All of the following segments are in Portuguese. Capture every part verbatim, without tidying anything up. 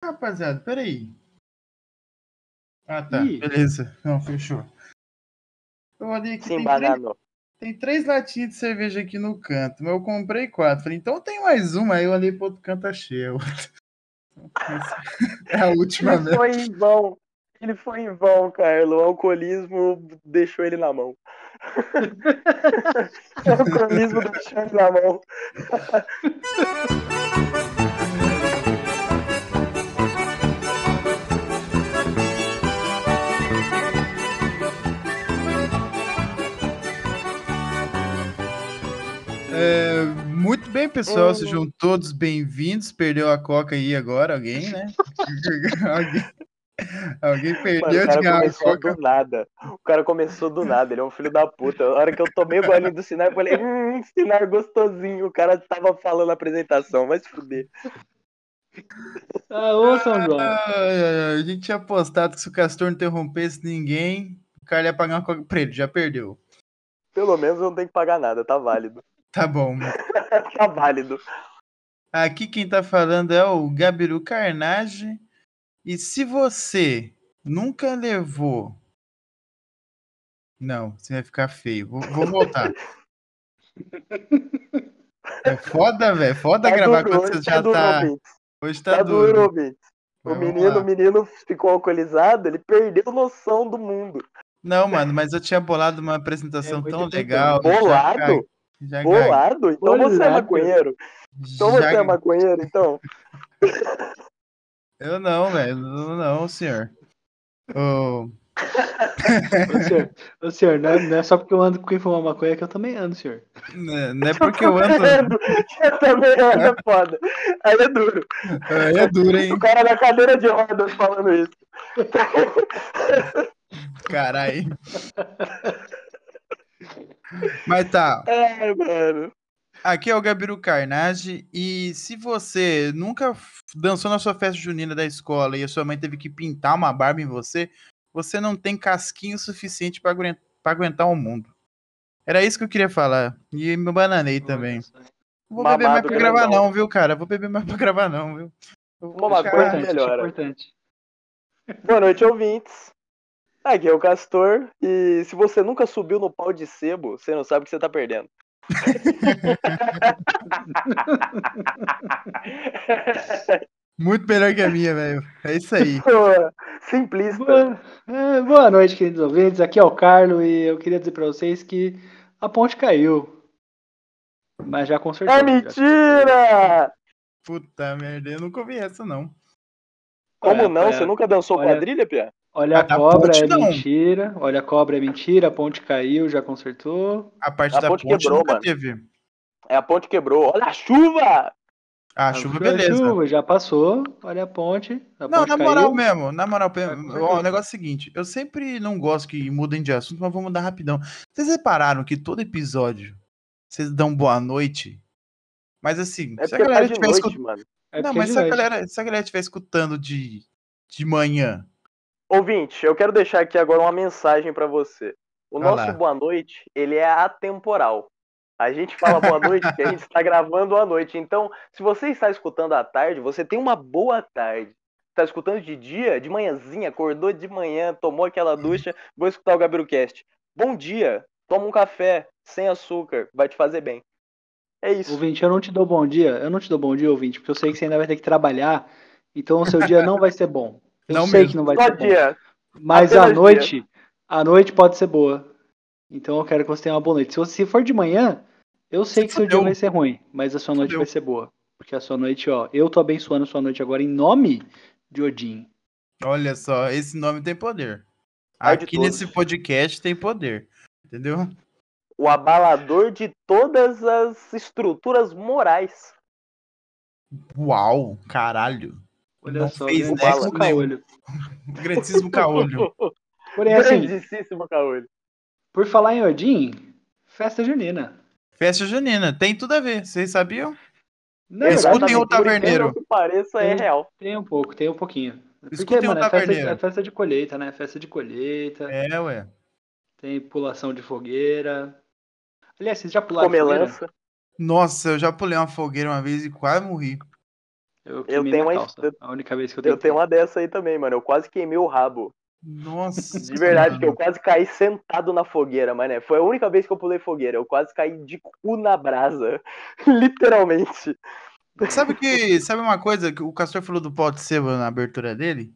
Rapaziada, peraí. Ah, tá. Ih. Beleza. Não, fechou. Eu olhei aqui, Sim, tem banano. três, tem três latinhas de cerveja aqui no canto, mas eu comprei quatro. Falei, então tem mais uma. Aí eu olhei pro outro canto, tá cheio. É a última Ele mesmo. foi em vão. Ele foi em vão, Carlos. O alcoolismo deixou ele na mão. O alcoolismo deixou ele na mão. É, muito bem, pessoal. Hum. Sejam todos bem-vindos. Perdeu a coca aí agora, alguém, né? alguém, alguém Mano, perdeu o de cara ganhar a começou coca. do nada. O cara começou do nada. Ele é um filho da puta. A hora que eu tomei o golinho do Sinar, eu falei, hum, Sinar gostosinho. O cara tava falando na apresentação. Vai se fuder. Ah, ô, São João. Ah, a gente tinha apostado que se o Castor não interrompesse ninguém, o cara ia pagar uma coca pra ele. Já perdeu. Pelo menos eu não tenho que pagar nada. Tá válido. Tá bom. Tá válido. Aqui quem tá falando é o Gabiru Carnage. E se você nunca levou... Não, você vai ficar feio. Vou, vou voltar. É foda, velho. Foda Tá gravar duro, quando hoje você tá já duro, tá... ouvintes. Hoje tá, Tá duro. duro, ouvintes. O Mas vamos menino, lá. o menino ficou alcoolizado, ele perdeu noção do mundo. Não, mano, mas eu tinha bolado uma apresentação É tão muito legal. tempo. Já, Bolado? já gaguei. Bolado? Então você é Bolado. maconheiro. Então Já... você é maconheiro, então. Eu não, velho. Não, não, senhor. Ô, Ô, senhor, ô, senhor não, é, não é só porque eu ando com quem fuma maconha que eu também ando, senhor. Não não é porque eu ando. Eu também ando, é foda. Aí é duro. Aí é duro, hein? O cara na cadeira de rodas falando isso. Caralho. Mas tá. Ai, mano. Aqui é o Gabiru Carnage. E se você nunca f- dançou na sua festa junina da escola e a sua mãe teve que pintar uma barba em você, você não tem casquinho suficiente pra aguen- pra aguentar o mundo. Era isso que eu queria falar. E me bananei também. Olha só. Não vou beber mais Mamado pra gravar, grandão. não, viu, cara? Vou beber mais pra gravar, não, viu? Eu vou Uma Acho maconha ficar- que importante, acho melhora. importante. Boa noite, ouvintes. Aqui é o Castor. E se você nunca subiu no pau de sebo, você não sabe o que você tá perdendo. Muito melhor que a minha, velho. É isso aí. Pô, simplista. Boa, é, boa noite, queridos ouvintes. Aqui é o Carlos e eu queria dizer pra vocês que a ponte caiu. Mas já consertou. É já consertou. mentira! Puta merda, eu nunca ouvi essa, não. Como Olha, não? Você olha, nunca dançou olha- quadrilha, Pia? Olha, a A da cobra ponte, é não. mentira. Olha, a cobra é mentira. A ponte caiu, já consertou. A parte A da ponte ponte quebrou, nunca mano. teve. É, a ponte quebrou. Olha a chuva! A A chuva, chu- a beleza. chuva já passou. Olha a ponte. A Não, ponte na moral caiu. mesmo, na moral, Já ó, consertou. o negócio é o seguinte, eu sempre não gosto que mudem de assunto, mas vou mudar rapidão. Vocês repararam que todo episódio vocês dão boa noite? Mas assim, É se a porque tá galera de estiver noite, escutando... mano. É Não, porque é mas de se a noite. galera, se a galera estiver escutando de, de manhã, Ouvinte, eu quero deixar aqui agora uma mensagem pra você. O Vai nosso lá. boa noite, ele é atemporal. A gente fala boa noite porque a gente está gravando à noite. Então, se você está escutando à tarde, você tem uma boa tarde. Está escutando de dia, de manhãzinha, acordou de manhã, tomou aquela ducha, vou escutar o GabiruCast. Bom dia, toma um café sem açúcar, vai te fazer bem. É isso. Ouvinte, eu não te dou bom dia. Eu não te dou bom dia, ouvinte, porque eu sei que você ainda vai ter que trabalhar. Então o seu dia não vai ser bom. Eu Não sei mesmo. que não vai Só ser bom. dia. Mas a Apenas noite, a noite pode ser boa. Então eu quero que você tenha uma boa noite. Se você se for de manhã, eu sei Se que seu dia fudeu. vai ser ruim, mas a sua noite Fudeu. vai ser boa. Porque a sua noite, ó, eu tô abençoando a sua noite agora em nome de Odin. Olha só, esse nome tem poder. Ai de Aqui todos. nesse podcast tem poder, entendeu? O abalador de todas as estruturas morais. Uau, caralho. Olha Não só, fez grandíssimo nexo nenhum. caolho. Grandíssimo caolho. Porém, assim, Grandíssimo caolho. por falar em Odin, festa junina. Festa junina, tem tudo a ver, vocês sabiam? Na verdade, Escutem tem, o Exatamente. Por taverneiro. incrível que pareça, é tem, real. tem um pouco, tem um pouquinho. Porque, Escutem o mano, é festa, taverneiro. é festa de colheita, né? Festa de colheita, É, ué. tem pulação de fogueira. Aliás, vocês já pularam fogueira? Comelança. Nossa, eu já pulei uma fogueira uma vez e quase morri. Eu Eu queimei tenho minha uma, calça. eu, A única vez que eu eu tentei. tenho uma dessa aí também, mano. Eu quase queimei o rabo. Nossa, De verdade, que eu mano. quase caí sentado na fogueira, mas né, foi a única vez que eu pulei fogueira. Eu quase caí de cu na brasa. Literalmente. Sabe que, sabe uma coisa que o Castor falou do pau de sebo na abertura dele?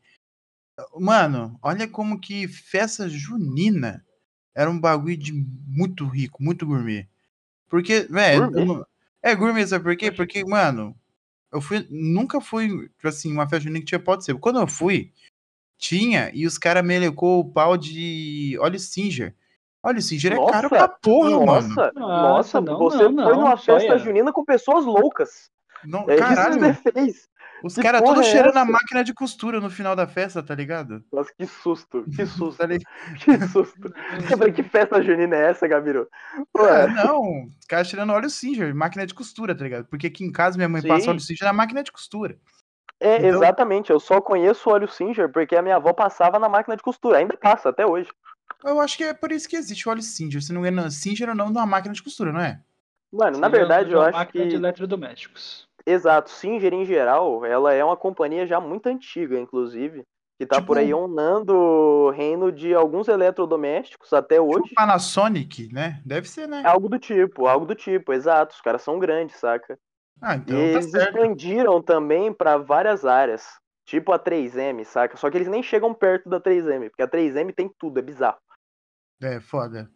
Mano, olha como que festa junina era um bagulho de muito rico, muito gourmet. Porque, velho, eu Gourmet? não- é gourmet, sabe por quê? Porque, mano, eu fui, nunca fui, tipo assim, uma festa junina que tinha pau de sebo. Quando eu fui, tinha, e os caras melecou o pau de óleo Singer. Óleo Singer é caro pra Nossa, porra, mano. nossa, Nossa, nossa, não, você não, foi não, numa festa joia. junina com pessoas loucas. Não, É isso que você caralho, fez. os Que caras porra todos é cheirando a essa? máquina de costura no final da festa, tá ligado? Nossa, que susto, que Tá susto, ligado? que susto. Não, Eu falei, que não. festa junina é essa, Gabiru? Ah, Ué, não, os caras tirando óleo Singer, máquina de costura, tá ligado? Porque aqui em casa minha mãe passa óleo sim, Singer na máquina de costura. é Então, exatamente. Eu só conheço o óleo Singer porque a minha avó passava na máquina de costura. Ainda passa até hoje. eu acho que é por isso que existe o óleo Singer. Se não me engano, Singer é o nome de uma máquina de costura, não é? Mano, na Singer é o nome verdade, de eu uma acho máquina de que, eletrodomésticos. exato, Singer em geral, ela é uma companhia já muito antiga, inclusive, que tá por aí Tipo, onando o reino de alguns eletrodomésticos até tipo hoje. Panasonic, né? Deve ser, É né? algo do tipo, algo do tipo, exato. Os caras são grandes, saca? Ah, E então tá eles certo. expandiram também para várias áreas, tipo a três M, saca? Só que eles nem chegam perto da três M, porque a três M tem tudo, é bizarro. É, foda.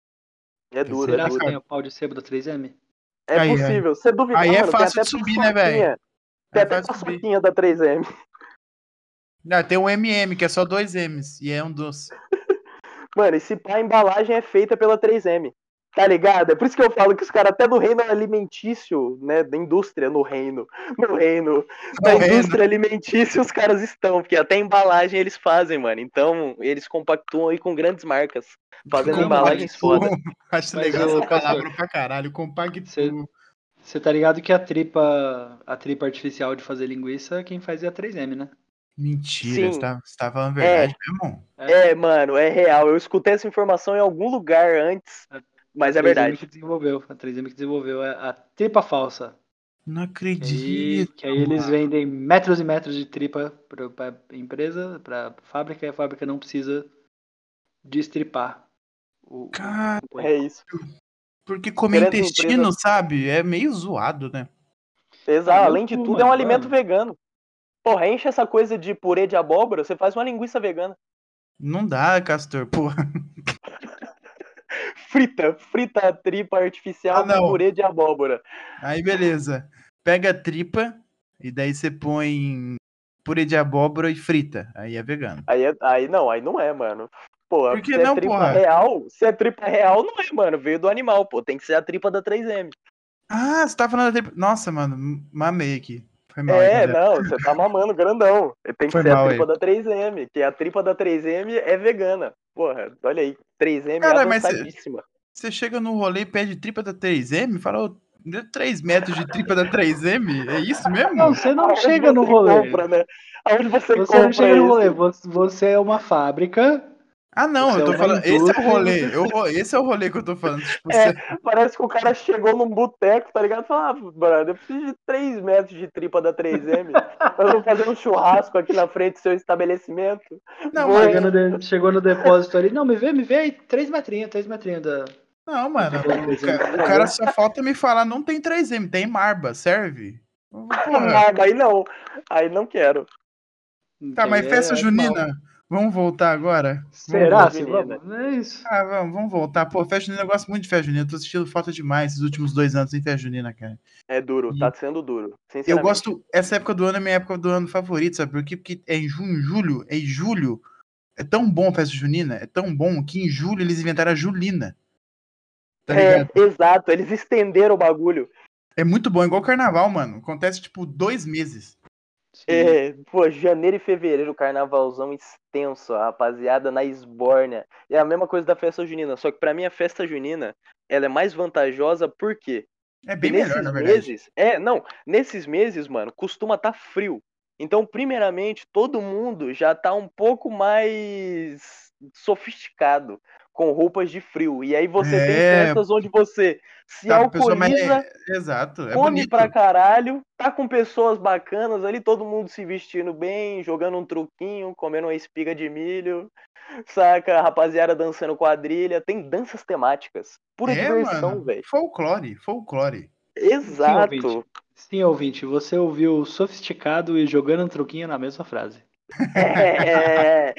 É Deve ser duro, é Será que duro. tem complicado. o pau de sebo da três M? É Aí, aí. possível. Você duvidar, Aí é mano, tem fácil até de subir, né, velho? paçoquinha. Tem É até fácil de subir. paçoquinha da três M. Ah, tem o M M, que é só dois M's, e é um doce. Mano, esse pá, a embalagem é feita pela três M. Tá ligado? É por isso que eu falo que os caras até do reino alimentício, né, da indústria no reino, no reino, da Morrendo. indústria alimentícia os caras estão, porque até embalagem eles fazem, mano. Então, eles compactuam aí com grandes marcas, fazendo Não, embalagens mas, foda. Compacto. Acho mas legal ô, essa Castor, palavra pra caralho. você Compacto. você tá ligado que a tripa, a tripa artificial de fazer linguiça, quem faz é a três M, né? Mentira, você Sim, tá, você tá falando a é, verdade mesmo? É, é, mano, é real. Eu escutei essa informação em algum lugar antes, a, a mas é três M verdade. que desenvolveu, a três M que desenvolveu a, a tripa falsa. Não Que aí, acredito, que aí eles mano. vendem metros e metros de tripa para a empresa, para a fábrica, e a fábrica não precisa destripar o, o, Cara, o É porco. isso. porque As comer grandes empresas. intestino, sabe? É meio zoado, né? Ah, Exato, meu além de cu, tudo, é um mano. alimento Mano, vegano. Porra, enche essa coisa de purê de abóbora, você faz uma linguiça vegana. Não dá, Castor, porra. Frita, frita a tripa Ah, artificial com não. purê de abóbora. Aí, beleza. Pega a tripa e daí você põe purê de abóbora e frita. Aí é vegano. Aí, é- aí não, aí não é, mano. Pô, Por que se é não, tripa porra? real, se é tripa real, não é, mano. Veio do animal, pô. Tem que ser a tripa da três M. Ah, você tá falando da tripa. Nossa, mano, mamei aqui. Foi mal aí, É, rapaziada. não, você tá mamando grandão. Tem que Foi ser a mal aí. tripa da três M, que a tripa da três M é vegana. Porra, olha aí, três M Cara, mas você avançadíssima. você chega no rolê e pede tripa da três M, fala, ô, dê três metros de tripa da três M? É isso não, mesmo? você não Aonde chega no você rolê. compra, né? Aonde você Você não compra chega no rolê. isso? Você, você é uma fábrica, Ah, não, você eu é tô uma falando. Esse é o indústria e rolê. você. Eu, ro- esse é o rolê que eu tô falando. Tipo, É, você. parece que o cara chegou num boteco, tá ligado? Falou, ah, brother, eu preciso de três metros de tripa da três M. Eu vou fazer um churrasco aqui na frente do seu estabelecimento. Não, Vou. Chega no mas. de- chegou no depósito ali. Não, me vê, me vê aí. Três metrinhos, três metrinhos da, Não, da mano. tripa da O, três M, ca- por o cara favor. só falta me falar, não tem três M, tem marba, serve? Porra. Nada, aí não. Aí não quero. Tá, Que aí mas festa é animal. junina. Vamos voltar agora? Vamos Festa Será? voltar. Se junina. vamos? É isso. Ah, vamos, vamos voltar. Pô, festa junina, eu gosto muito de festa junina. Eu tô assistindo falta demais esses últimos dois anos sem festa junina, cara. É duro, tá E sendo duro, eu sinceramente. gosto. Essa época do ano é minha época do ano favorita, sabe por quê? Porque é em junho, julho, é em julho. É tão bom a festa junina, é tão bom que em julho eles inventaram a julina, tá É, ligado? exato, eles estenderam o bagulho. É muito bom, igual carnaval, mano. Acontece tipo dois meses. Sim. É, pô, janeiro e fevereiro, carnavalzão extenso, a rapaziada na esbórnia. É a mesma coisa da festa junina, só que pra mim a festa junina, ela é mais vantajosa por quê? É Porque bem melhor, nesses na verdade. meses, é, não, nesses meses, mano, costuma estar frio. Então, primeiramente, todo mundo já tá um pouco mais sofisticado. com roupas de frio. E aí você É. tem festas onde você se Tá, a pessoa mais. alcooliza, Exato, é come bonito. pra caralho, tá com pessoas bacanas ali, todo mundo se vestindo bem, jogando um truquinho, comendo uma espiga de milho, saca? A rapaziada dançando quadrilha. Tem danças temáticas. Pura É, diversão, mano. velho. Folclore, folclore. Sim, ouvinte. Exato. Sim, ouvinte, você ouviu sofisticado e jogando um truquinho na mesma frase. É,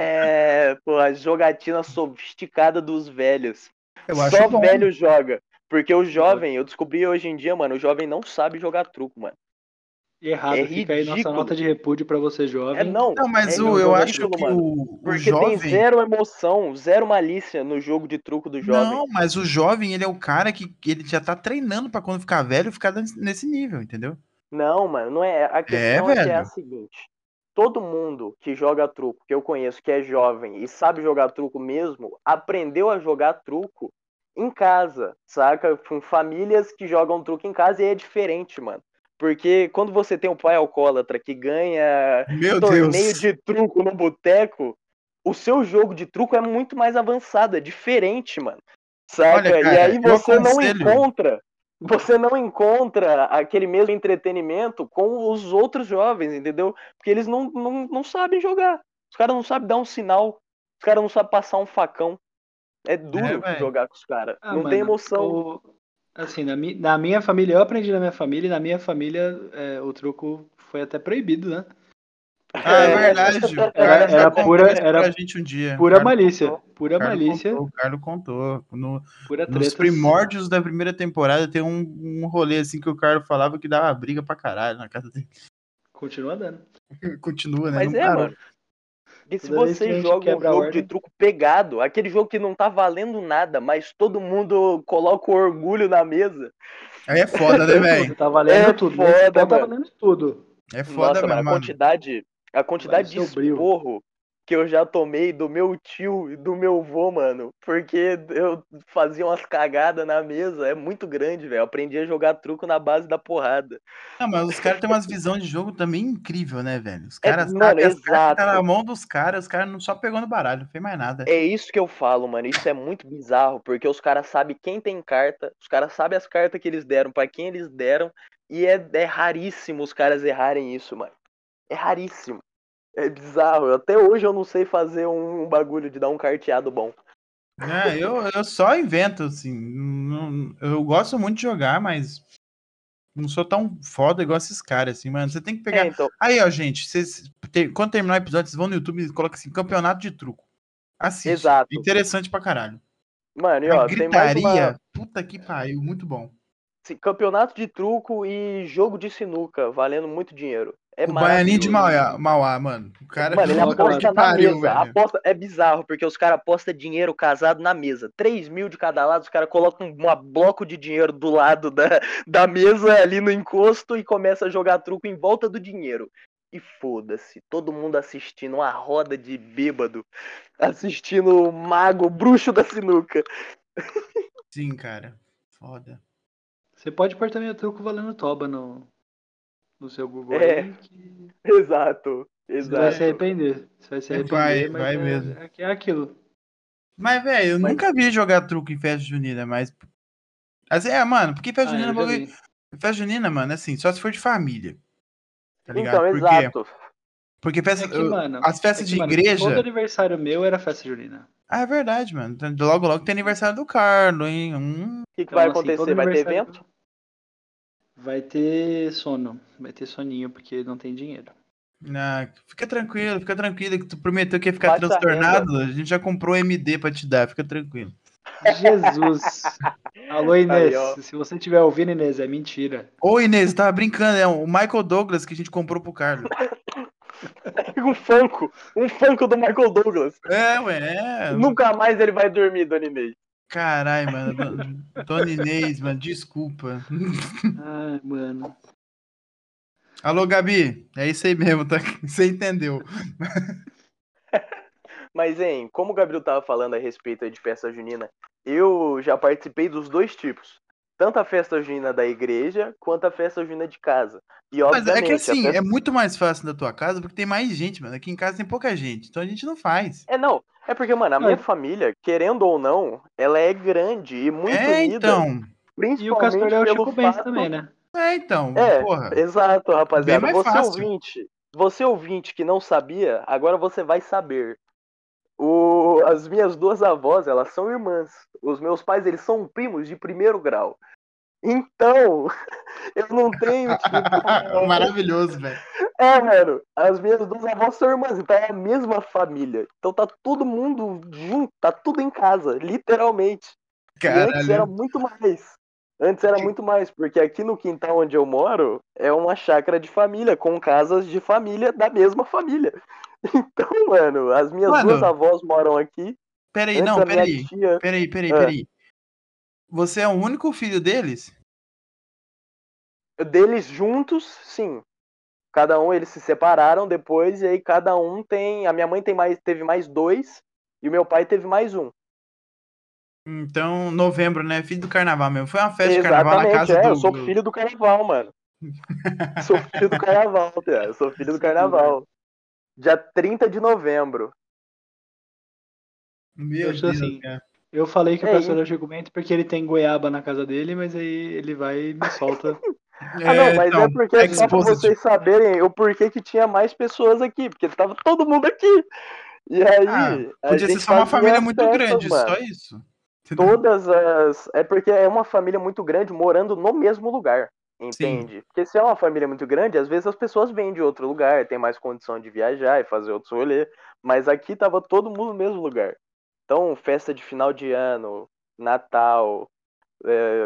é, pô, a jogatina sofisticada dos velhos. Eu acho Só bom. velho joga. Porque o jovem, eu descobri hoje em dia, mano, o jovem não sabe jogar truco, mano. Errado, É fica aí nossa ridículo. nota de repúdio pra você É jovem. não, Não, mas é o, eu acho ridículo, que mano. o, o Porque tem jovem. zero emoção, zero malícia no jogo de truco do jovem. Não, mas o jovem, ele é o cara que que ele já tá treinando pra quando ficar velho ficar nesse nesse nível, entendeu? Não, mano, não é. A É, questão é que é a velho. seguinte: todo mundo que joga truco, que eu conheço, que é jovem e sabe jogar truco mesmo, aprendeu a jogar truco em casa, saca? Com famílias que jogam truco em casa e é diferente, mano. Porque quando você tem um pai alcoólatra que ganha Meu torneio Deus. de truco no boteco, o seu jogo de truco é muito mais avançado, é diferente, mano. Saca? Olha, E cara, aí eu você não aconselho. encontra você não encontra aquele mesmo entretenimento com os outros jovens, entendeu? Porque eles não, não, não sabem jogar. Os caras não sabem dar um sinal. Os caras não sabem passar um facão. É É, duro velho. jogar com os caras. Ah, Não tem mano, emoção. o... assim, na, mi... na minha família, eu aprendi na minha família, e na minha família é, o truco foi até proibido, né? Ah, é Porque verdade. O era, Carlos já era contou pura, isso pra era gente um dia. O pura Carlos malícia. contou. O Pura Carlos malícia, contou. O Carlos contou. No, pura nos tretas. primórdios da primeira temporada tem um, um rolê assim que o Carlos falava que dava briga pra caralho na casa dele. Continua dando. Continua, né? Mas Não é, parou. mano. E se Toda vez que você a gente joga um quebra a jogo de ordem. truco pegado, aquele jogo que não tá valendo nada, mas todo mundo coloca o orgulho na mesa, Aí é foda, né, Tudo, velho? tá valendo é tudo. Nesse foda, ponto tá mano. valendo tudo. É foda Nossa, mano, mesmo, a mano. quantidade, a Vale o quantidade de seu brilho. esporro que eu já tomei do meu tio e do meu vô, mano, porque eu fazia umas cagadas na mesa, é muito grande, velho. Eu aprendi a jogar truco na base da porrada. Não, mas os caras têm umas visões de jogo também incrível, né, velho? Os É, caras mano, sabem as cartas que tá na exato. mão dos caras, os caras não só pegou no baralho, não fez mais nada. É isso que eu falo, mano. Isso é muito bizarro, porque os caras sabem quem tem carta, os caras sabem as cartas que eles deram, pra quem eles deram, e é, é raríssimo os caras errarem isso, mano. É raríssimo. É bizarro. Até hoje eu não sei fazer um, um bagulho de dar um carteado bom. É, eu, eu só invento, assim. não- eu gosto muito de jogar, mas não sou tão foda igual esses caras, assim, mano. Você tem que É, pegar. então, Aí, ó, gente, vocês, te- quando terminar o episódio, vocês vão no YouTube e colocam assim, campeonato de truco. Assiste. exato. Interessante pra caralho. Mano, e A ó, tem mais uma. gritaria, puta que pariu, muito bom. Esse campeonato de truco e jogo de sinuca, valendo muito dinheiro. É Com o Baianinho de maravilhoso. Mauá, Mauá, mano. O cara, Mano, ele Coloca puta lá. que aposta na pariu, mesa. velho. Aposta é bizarro, porque os caras apostam dinheiro casado na mesa. três mil de cada lado, os caras colocam um bloco de dinheiro do lado da, da mesa ali no encosto e começa a jogar truco em volta do dinheiro. E foda-se, todo mundo assistindo uma roda de bêbado, assistindo o mago, o bruxo da sinuca. Sim, cara. Foda. Você pode pôr também o truco valendo toba no, no seu Google É, aí, que exato, você vai se exato. arrepender. Você vai se Vai, arrepender, mas vai mesmo. é, é aquilo. Mas, velho, eu Mas, nunca vi jogar truco em festa junina, mas. Assim, é, mano, porque festa ah, junina é eu um já bagulho. vi. Festa junina, mano, assim, só se for de família. Tá ligado? Então, Por quê? exato. Porque festa, É que, eu- mano, as é festas que, de mano, todo igreja. aniversário meu era festa junina. Ah, é verdade, mano. Então, logo, logo tem aniversário do Carlos, hein? Hum. O que, que vai Então, assim, todo acontecer? Vai ter aniversário evento? vai ter sono, vai ter soninho, porque não tem dinheiro. Ah, fica tranquilo, fica tranquilo, que tu prometeu que ia ficar Baixa renda. transtornado. A gente já comprou M D pra te dar, fica tranquilo. Jesus! Alô, Aí, Inês. ó. Se você estiver ouvindo, Inês, é mentira. Ô, Inês, tava brincando, é o Michael Douglas que a gente comprou pro Carlos. Um Funko. Um Funko do Michael Douglas. É, ué, é. Nunca mais ele vai dormir, Dona Inês. Caralho, mano. Don- Dona Inês, mano, desculpa. Ai, mano. Alô, Gabi. É isso aí mesmo, tá? Você entendeu. Mas, hein, como o Gabriel tava falando a respeito aí de festa junina, eu já participei dos dois tipos. tanto a festa junina da igreja quanto a festa junina de casa. E Mas é que obviamente, a assim, festa... é muito mais fácil da tua casa porque tem mais gente, mano. Aqui em casa tem pouca gente, então a gente não faz. É, não, é porque, mano, a minha É. família, querendo ou não, ela é grande e muito É, unida, então. E o Castor principalmente é o pelo Chico Bento fato... também, né? É, então. É, Porra. exato, Bem rapaziada. mais Você fácil. ouvinte, você ouvinte que não sabia, agora você vai saber. O, as minhas duas avós, elas são irmãs. Os meus pais, eles são primos de primeiro grau. Então, eu não tenho, tipo... Maravilhoso, velho. É, mano, as minhas duas avós são irmãs, então é a mesma família. Então tá todo mundo junto, tá tudo em casa, literalmente. E antes era Caralho. muito mais. Antes era muito mais, porque aqui no quintal onde eu moro é uma chácara de família, com casas de família da mesma família. Então, mano, as minhas duas Mano, avós moram aqui. peraí, Antes não, a minha peraí. tia. Peraí, peraí, Ah, peraí. Você é o único filho deles? deles juntos, sim. Cada um, eles se separaram depois, e aí cada um tem. A minha mãe tem mais, teve mais dois, e o meu pai teve mais um. Então, novembro, né? Filho do carnaval mesmo. Foi uma festa de carnaval na Exatamente, casa é, eu sou do. filho do carnaval, mano. Sou filho do carnaval, cara. Eu sou filho do carnaval. Dia trinta de novembro. Meu Eu sou Deus, assim. cara. Eu falei que o É, Castor e- é o Chico Bento porque ele tem goiaba na casa dele, mas aí ele vai e me solta. Ah, não, É, mas é então, porque é só pra expositive. vocês saberem o porquê que tinha mais pessoas aqui, porque tava todo mundo aqui. E Ah, aí, a podia ser gente só uma fazia família as muito festas, grande, só mano. isso. Entendeu? Todas as. É porque é uma família muito grande morando no mesmo lugar, Sim. entende? Porque se é uma família muito grande, às vezes as pessoas vêm de outro lugar, tem mais condição de viajar e fazer outros rolês. Mas aqui tava todo mundo no mesmo lugar. Então, festa de final de ano, Natal, é,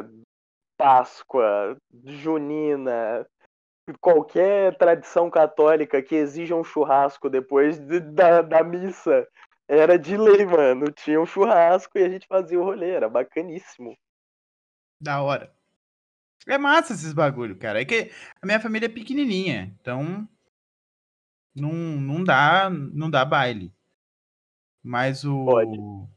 Páscoa, Junina, qualquer tradição católica que exija um churrasco depois de- da, da missa. Era de lei, mano. Tinha um churrasco e a gente fazia o rolê. Era bacaníssimo. Da hora. É massa esses bagulho, cara. É que a minha família é pequenininha, então não, não dá, não dá baile. Mas Pode. o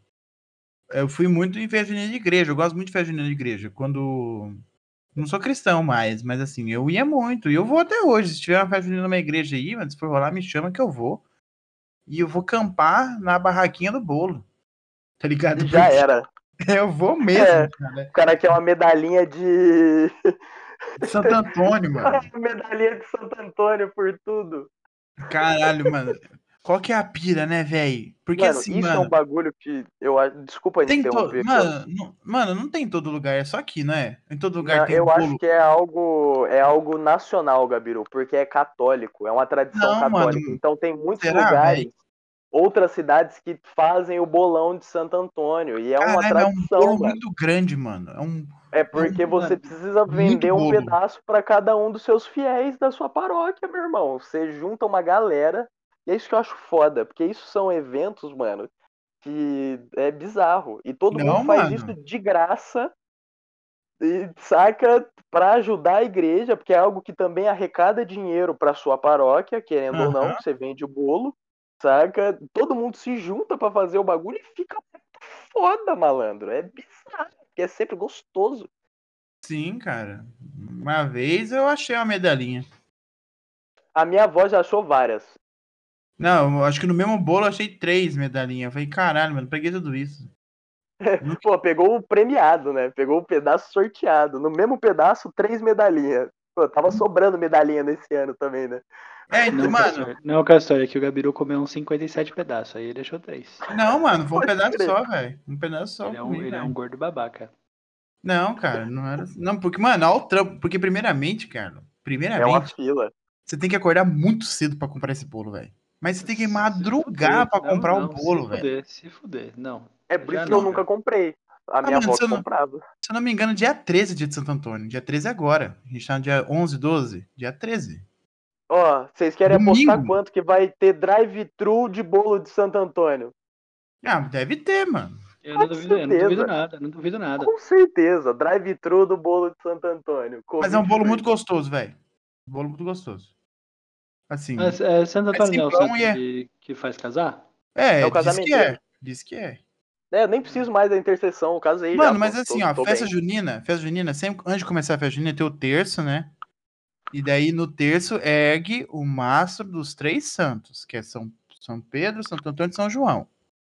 eu fui muito em festa junina de igreja. Eu gosto muito de festa junina de igreja. Quando não sou cristão mais, mas assim, eu ia muito. E eu vou até hoje. Se tiver uma festa junina numa igreja aí, mas se for rolar, me chama que eu vou. E eu vou campar na barraquinha do bolo. Tá ligado? Já Porque era. eu vou É, mesmo, cara. o cara quer uma medalhinha de. De Santo Antônio, mano. medalhinha de Santo Antônio por tudo. Caralho, mano. Qual que é a pira, né, velho? Porque Mano, assim, isso é um mano, bagulho que eu acho. Desculpa tem todo. interromper, que eu Mano, não... mano, não tem em todo lugar, é só aqui, não é? Em todo lugar Não, tem eu acho bolo. que é algo, é algo nacional, Gabiru, porque é católico, é uma tradição Não, mano. católica. Então tem muitos Será, velho? lugares, outras cidades que fazem o bolão de Santo Antônio. E é uma Caralho, é um tradição, bolo mano. muito grande, mano. É um. É É um porque você Mano, precisa muito vender um bolo. pedaço para cada um dos seus fiéis da sua paróquia, meu irmão. Você junta uma galera, e é isso que eu acho foda, porque isso são eventos, mano, que é bizarro. E todo mundo Não, faz isso mano. de graça e saca para ajudar a igreja, porque é algo que também arrecada dinheiro para sua paróquia, querendo ou não, Aham. que você vende o bolo, saca? Todo mundo se junta para fazer o bagulho e fica foda, malandro. É bizarro, porque é sempre gostoso. Sim, cara. Uma vez eu achei uma medalhinha. A minha avó já achou várias. Não, eu acho que no mesmo bolo eu achei três medalhinhas. Eu falei, caralho, mano, peguei tudo isso. Nunca- Pô, pegou o premiado, né? Pegou o pedaço sorteado. No mesmo pedaço, três medalhinhas. Pô, tava sobrando medalhinha nesse ano também, né? É, então, não, mano. Castor. Não, Castor, é que o Gabiru comeu uns cinquenta e sete pedaços, aí ele deixou três. Não, mano, foi um Pode pedaço crer. só, velho. Um pedaço só Ele é pra um, mim, ele é um velho. gordo babaca. Não, cara, não era. Não, porque, mano, olha o trampo. Porque, primeiramente, cara, É uma primeiramente, fila. você tem que acordar muito cedo pra comprar esse bolo, velho. Mas você tem que Se madrugar fuder. pra Não, comprar o não, se bolo, velho. fuder, se fuder. Não, É por isso já que eu não, nunca cara. comprei. A Ah, minha mano, avó se eu que não, comprava. se eu não me engano, dia treze é dia de Santo Antônio. Dia treze é agora. A gente tá no dia onze, doze. Dia treze. Ó, vocês querem apostar Domingo. quanto que vai ter drive-thru de bolo de Santo Antônio? Ah, deve ter, mano. Eu não Com duvido, eu não duvido certeza. nada, não duvido nada. Com certeza. Drive-thru do bolo de Santo Antônio. Mas é um Covid bolo free. muito gostoso, velho. Bolo muito gostoso. Assim, Mas é, Santo é Antônio não é o simplão santo e é. que, que faz casar? É É, o diz que casamenteiro. é. Diz que é. É, eu nem preciso mais da intercessão, eu casei já. Mano, mas pô, assim, tô, ó, tô festa bem. junina, festa junina, sempre antes de começar a festa junina tem o terço, né? E daí no terço ergue o mastro dos três santos, que é São, São Pedro, Santo Antônio e São João,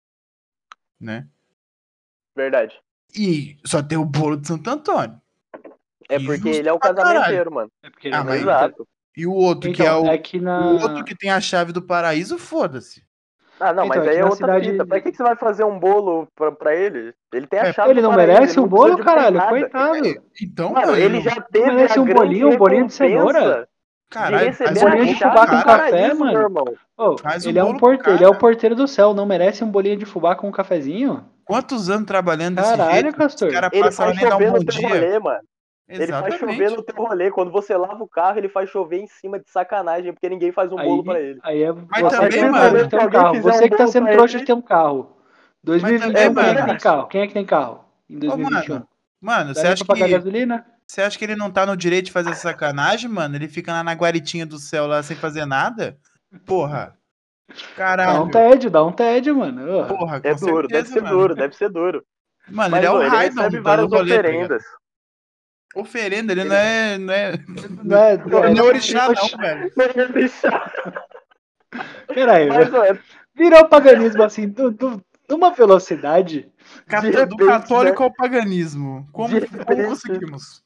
né? Verdade. E só tem o bolo de Santo Antônio. É Que porque ele justo é o pra caralho. casamenteiro, mano. É porque ele Ah, é mas Exato. e o outro que é Então, o, é que o na. outro que tem a chave do paraíso, foda-se. Ah, não, Então, mas é que aí é na outra cidade. fita. Pra que, que você vai fazer um bolo pra, pra ele? Ele tem a É, chave Ele do não paraíso, merece ele um não precisa bolo, de mais caralho? nada. Coitado. Então, Mano, mano, ele não- já Não teve merece a um grande bolinho, um bolinho de cenoura? recompensa de caralho, Um faz receber um a bolinho de bolo pro fubá chave com do cara. café, paraíso, meu mano. irmão. Ô, Faz um ele é um bolo pro porte... ele é o cara. porteiro do céu, não merece um bolinho de fubá com um cafezinho? Quantos anos trabalhando desse Caralho, jeito? Os Castor. caras Ele passam lá faz nem dar um chover bom no teu dia. rolê, mano. Ele faz chover Exatamente. no teu rolê. Quando você lava o carro, ele faz chover em cima de sacanagem, porque ninguém faz um bolo pra Aí, ele. aí é Mas você que também, é um partir do trouxa de mano, momento ter que um alguém carro. fizer Você um que tá bolo sendo pra trouxa de ele, ter um carro. mas também, é dois mil e vinte e um, quem é que mano, tem carro? Quem é que tem carro em É, dois mil e vinte e um? Mano, mano, Dá você nem acha pra pagar que gasolina? você acha que ele não tá no direito de fazer essa sacanagem, mano? Ele fica lá na guaritinha do céu lá sem fazer nada? Porra. Dá um Caralho. tédio, dá um tédio, mano. Ô, Porra, é com duro, deve certeza, ser mano. duro, deve ser duro. Mano, ele é Mas, o ô, ele Raidon recebe do várias rolê, tá ligado? oferendas. Oferenda, ele não Ele- é, não é, Não é, não ele é, não é orixá, não, oxi, velho. Não ia deixar. pera aí, Mas, ó, virou o paganismo assim, do, do, numa velocidade. de Cato- Do repente, né? católico ao paganismo. Como, De como repente. conseguimos?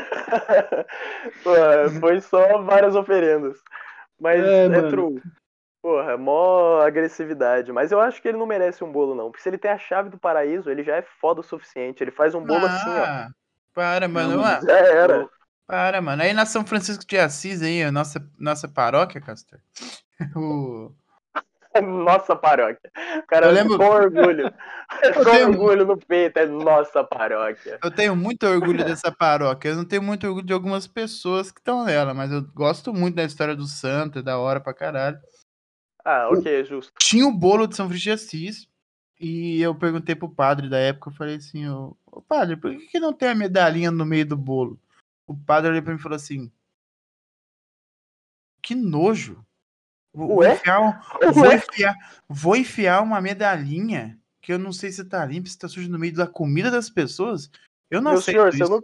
Pô, foi só várias oferendas. Mas É, é mano. true. Porra, mó agressividade. Mas eu acho que ele não merece um bolo, não. Porque se ele tem a chave do paraíso, ele já é foda o suficiente. Ele faz um bolo assim, ó. Ah, para, Não, mano. mano. Ué, Já era. Eu- para, mano. Aí na São Francisco de Assis, aí, a nossa, nossa paróquia, Castor. O- Nossa paróquia. O Eu cara lembro, com orgulho. eu Com tenho, orgulho no peito. É nossa paróquia. eu tenho muito orgulho dessa paróquia. Eu não tenho muito orgulho de algumas pessoas que estão nela, mas eu gosto muito da história do santo, é da hora pra caralho. Ah, ok, justo. Tinha o bolo de São Francisco de Assis e eu perguntei pro padre da época, eu falei assim, ô, ô padre, por que, que não tem a medalhinha no meio do bolo? O padre olhou pra mim e falou assim, que nojo. Vou, vou Ué? enfiar, um- vou Ué? enfiar, vou enfiar uma medalhinha que eu não sei se tá limpa, se tá suja no meio da comida das pessoas. Eu não Meu aceito senhor, você isso. não.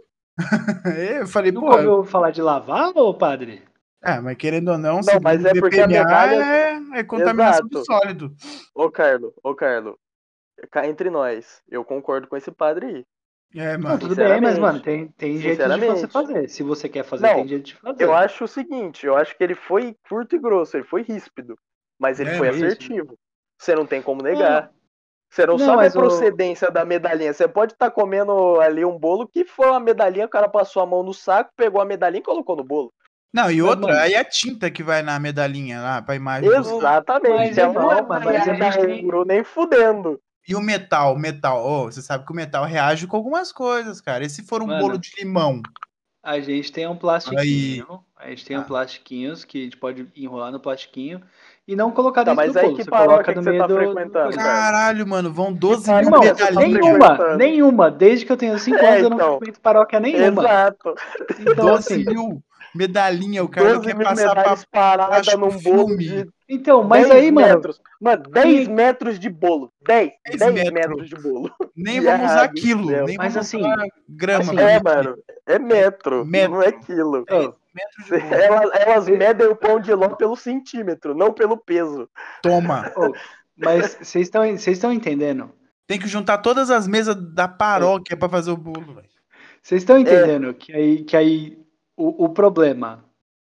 Eu falei, pô, Nunca ouviu falar de lavar, ô padre? é, mas querendo ou não, Não, mas segundo o é porque a B P M A medalha. é, é contaminação do Exato. sólido. Ô, Carlos, ô, Carlos. Cá entre nós. Eu concordo com esse padre aí. É, Não, mano. tudo bem, mas, mano, Sinceramente. tem, tem jeitos de você Sinceramente. fazer. Se você quer fazer, Não, tem jeito de eu fazer. acho o seguinte, eu acho que ele foi curto e grosso, ele foi ríspido, mas ele É, foi mano. assertivo. Você não tem como Não, negar. Você não, não, sabe a mas o. procedência da medalhinha. Você pode estar comendo ali um bolo que foi uma medalhinha, o cara passou a mão no saco, pegou a medalhinha e colocou no bolo. Não, e Mas, outra, mano, aí é a tinta que vai na medalhinha lá, pra imagem do santo. Exatamente. mas, Ela não é irmão, mas, mas a banhada gente a tem. ouro, nem fudendo. E o metal, o metal, ó, você sabe que o metal reage com algumas coisas, cara. E se for um bolo Mano, de limão? a gente tem um Aí, plastiquinho. A gente tem um ah, plastiquinhos que a gente pode enrolar no plastiquinho e não colocar Tá, dentro mas do aí bolo. que Você coloca paróquia no que você meio tá do, do frequentando, coisa. cara? caralho, mano, vão Que doze mil paróquia Irmão, você tá medalhinhas. nenhuma, frequentando? nenhuma. Desde que eu tenho cinco É, anos eu não então. frequento paróquia nenhuma. Exato. Então, doze assim. mil medalhinha, o Carlos doze quer mil passar pra medalhas paradas baixo o num bolo filme. de Então, mas dez aí, mano, metros. Mano, dez quem. metros de bolo. dez, dez dez metros. metros de bolo. Nem vamos usar Viado do quilo, céu. nem Mas vamos assim, usar grama pra assim, É, medir. mano, é metro, não é Metro. quilo. dez ó, metros de Cê- bolo. Elas, elas cê- medem o pão de ló pelo centímetro, não pelo peso. Toma. ó, mas vocês estão vocês estão entendendo? Tem que juntar todas as mesas da Ó, paróquia pra fazer o bolo, velho. vocês estão É, entendendo que aí, que aí o, o problema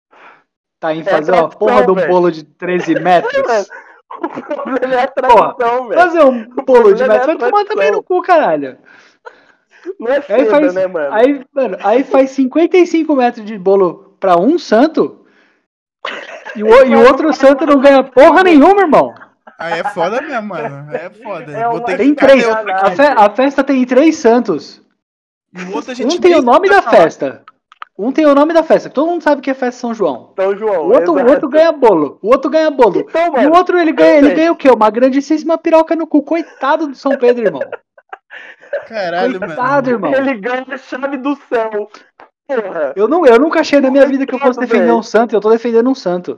tá em é a fazer uma porra de tradição, um velho. bolo de treze Mano, metros? o problema é a Porra, tradição, velho. fazer um O bolo de problema é metro a vai tomar também no tradição. cu, caralho. Não é Aí seda, faz, né, mano? aí, mano, aí faz cinquenta e cinco metros de bolo pra um santo e o, E e o faz outro um santo não ganha porra nenhuma, irmão. Aí é foda mesmo, mano. É foda. É Vou uma ter que Tem cadê três. outro A, aqui? fe- a festa tem três santos. E o outro a Um gente tem nem o nome vai da falar. festa. Um tem o nome da festa. Todo mundo sabe que é festa São João. São O João, outro, o outro exato. ganha bolo. O outro ganha bolo. Então, E o mano, outro ele ganha, ele velho. ganha o quê? Uma grandíssima piroca no cu. Coitado do São Pedro, irmão. Caralho, Coitado, mano. irmão. Ele ganha a chave do céu. Porra. Eu, não, eu nunca achei na minha vida que eu fosse Coitado, defender velho. um santo. Eu tô defendendo um santo.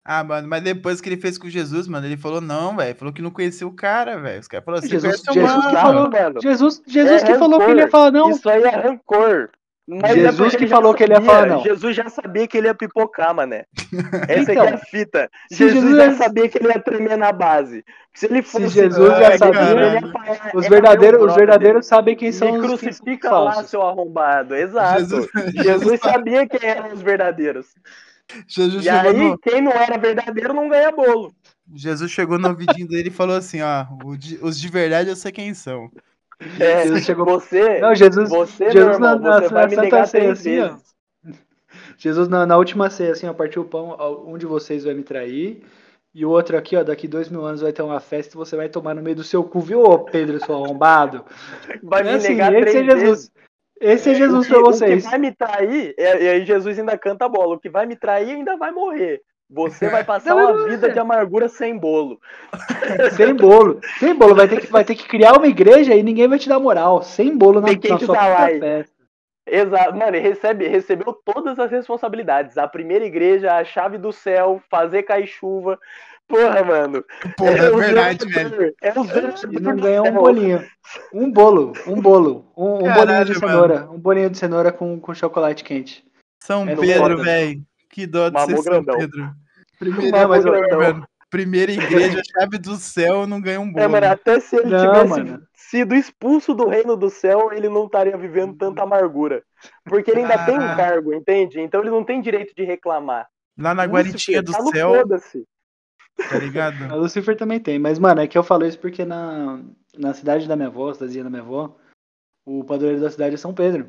Ah, mano, mas depois que ele fez com Jesus, mano, ele falou não, velho. Falou que não conhecia o cara, velho. Os caras falaram assim, Jesus, conhece o Jesus que mano. falou, mano. Jesus, Jesus É que falou que ele ia rancor. falar não. Isso aí é rancor. Mas Jesus é porque que ele já falou que ele ia sabia, falar não. Jesus já sabia que ele ia pipocar, mané. Essa Então, aqui é a fita. se Jesus, Jesus já é- sabia que ele ia tremer na base. Se ele Se fosse Jesus já Ai, sabia, caralho. ele ia falar, os é, verdadeiros, meu os brother, verdadeiros sabem quem são me os, quem são os crucifica lá, falsos. seu arrombado. Exato. Jesus, Jesus, Jesus, sabia quem eram os verdadeiros. Jesus E chegou aí, no, quem não era verdadeiro não ganha bolo. Jesus chegou no ouvidinho dele e falou assim, ó, "O de- os de verdade eu sei quem são." É, Jesus chegou. você, Não, Jesus, você, meu Jesus na, irmão, na, você vai na me Santa negar Ceia, três assim, ó. vezes. Jesus na, na última ceia, assim, ó, partiu o pão, ó, um de vocês vai me trair, e o outro aqui, ó, daqui dois mil anos vai ter uma festa e você vai tomar no meio do seu cu, viu, ô Pedro, seu arrombado? Vai É me assim, negar esse é três vezes. Jesus. Esse é O Jesus que, pra o que vocês. vai me trair, é- e aí Jesus ainda canta a bola, o que vai me trair ainda vai morrer. Você vai passar Não, uma não, vida é. de amargura sem bolo. Sem bolo. Sem bolo. Vai ter, que, vai ter que criar uma igreja e ninguém vai te dar moral. Sem bolo na, Tem quem na que sua tá lá puta e- festa. Exato, mano, ele recebe, recebeu todas as responsabilidades. A primeira igreja, a chave do céu, fazer cair chuva. Porra, mano. Porra, é o verdade, zelador, velho. É o E zelador não do ganhou um céu. bolinho. Um bolo. Um bolo. Um, um bolinho de Caralho, mano. cenoura. Um bolinho de cenoura com, com chocolate quente. São É Não Pedro, pode. foda. velho. Que dó de ser Mamou São grandão. Pedro. Primeira Não, Mamou mas eu- igreja, grandão. mano. Primeira igreja, chave do céu, não ganha um É, mano, bolo. até se ele Não, tivesse mano. sido expulso do reino do céu, ele não estaria vivendo tanta amargura. Porque ele ainda tem um Caralho. cargo, entende? Então ele não tem direito de reclamar. Lá na guaritinha Lúcifer do tá no céu, foda-se. tá ligado? A Lucifer também tem. Mas, mano, é que eu falo isso porque na, na cidade da minha avó, cidadezinha da minha avó, o padroeiro da cidade é São Pedro.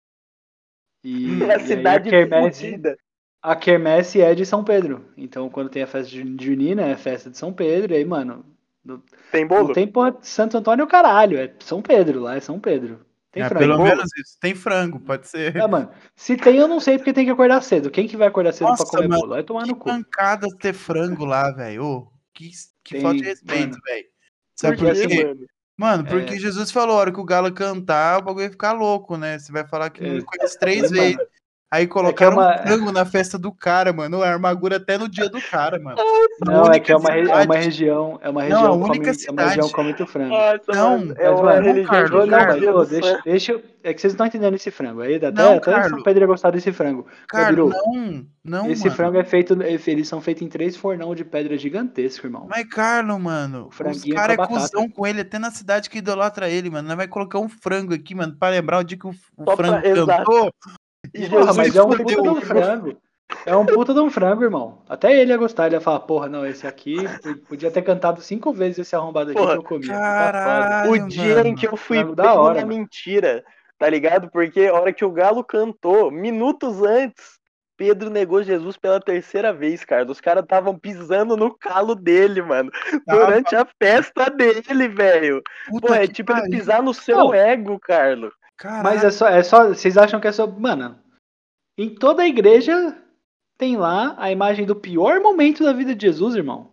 E, Uma e aí a cidade quermesse, fodida. a quermesse é de São Pedro. Então, quando tem a festa de junina, é festa de São Pedro. E aí, mano, não, Tem não bolo? tem porra de Santo Antônio, caralho. É São Pedro, lá é São Pedro. Tem É, frango. pelo bolo? menos isso. Tem frango, pode ser. Ah, mano, se tem, eu não sei porque tem que acordar cedo. Quem que vai acordar cedo pra Nossa, comer mano, bolo? Vai tomar que no cu. pancada ter frango lá, velho. Ô, que, que falta de Tem, respeito, mano. velho. Sabe Por por Porque quê, assim, quê? mano? Mano, é, porque Jesus falou, a hora que o galo cantar, o bagulho vai ficar louco, né? Você vai falar que não me é, conhece três tem, vezes. mano. Aí É que é colocaram um uma. frango na festa do cara, mano. A armadura até no dia do cara, mano. Na Não, é que única é uma, re- é uma cidade. região. É uma Não, a região que única come. É uma região cidade. que come muito frango. Nossa, mano, Não, é Mas, uma mano, não, religião de Carlos, ô, não, mas dia ô, do deixa, sangue. deixa. eu- É que vocês não estão entendendo esse frango. Aí até, não, até São Carlos. Pedro ia gostar desse frango. Carlos, Gabiru, não, não, esse mano. frango é feito. Eles são feitos em três fornão de pedra gigantesco, irmão. Mas, Carlos, mano, O os franguinho é com caras a é batata. cuzão com ele, até na cidade que idolatra ele, mano. Nós vai colocar um frango aqui, mano, pra lembrar o dia que o, o Só frango pra. Exato. cantou. E Porra, Jesus mas é um foi puta de um comigo. frango. É um puta de um frango, irmão. Até ele ia gostar. Ele ia falar, porra, não, esse aqui podia ter cantado cinco vezes esse arrombado aqui que Porra, eu comia. Tá foda. o Caralho, dia em mano. que eu fui Frango da pego hora, na mano. mentira, tá ligado? Porque a hora que o Galo cantou, minutos antes, Pedro negou Jesus pela terceira vez, cara. Os caras estavam pisando no calo dele, mano. Tava, Durante a festa dele, velho. puta Pô, é que tipo ele pariu. pisar no seu Não. ego, Carlos. Mas Caralho. é só, é só. Vocês acham que é só. Mano, em toda a igreja tem lá a imagem do pior momento da vida de Jesus, irmão.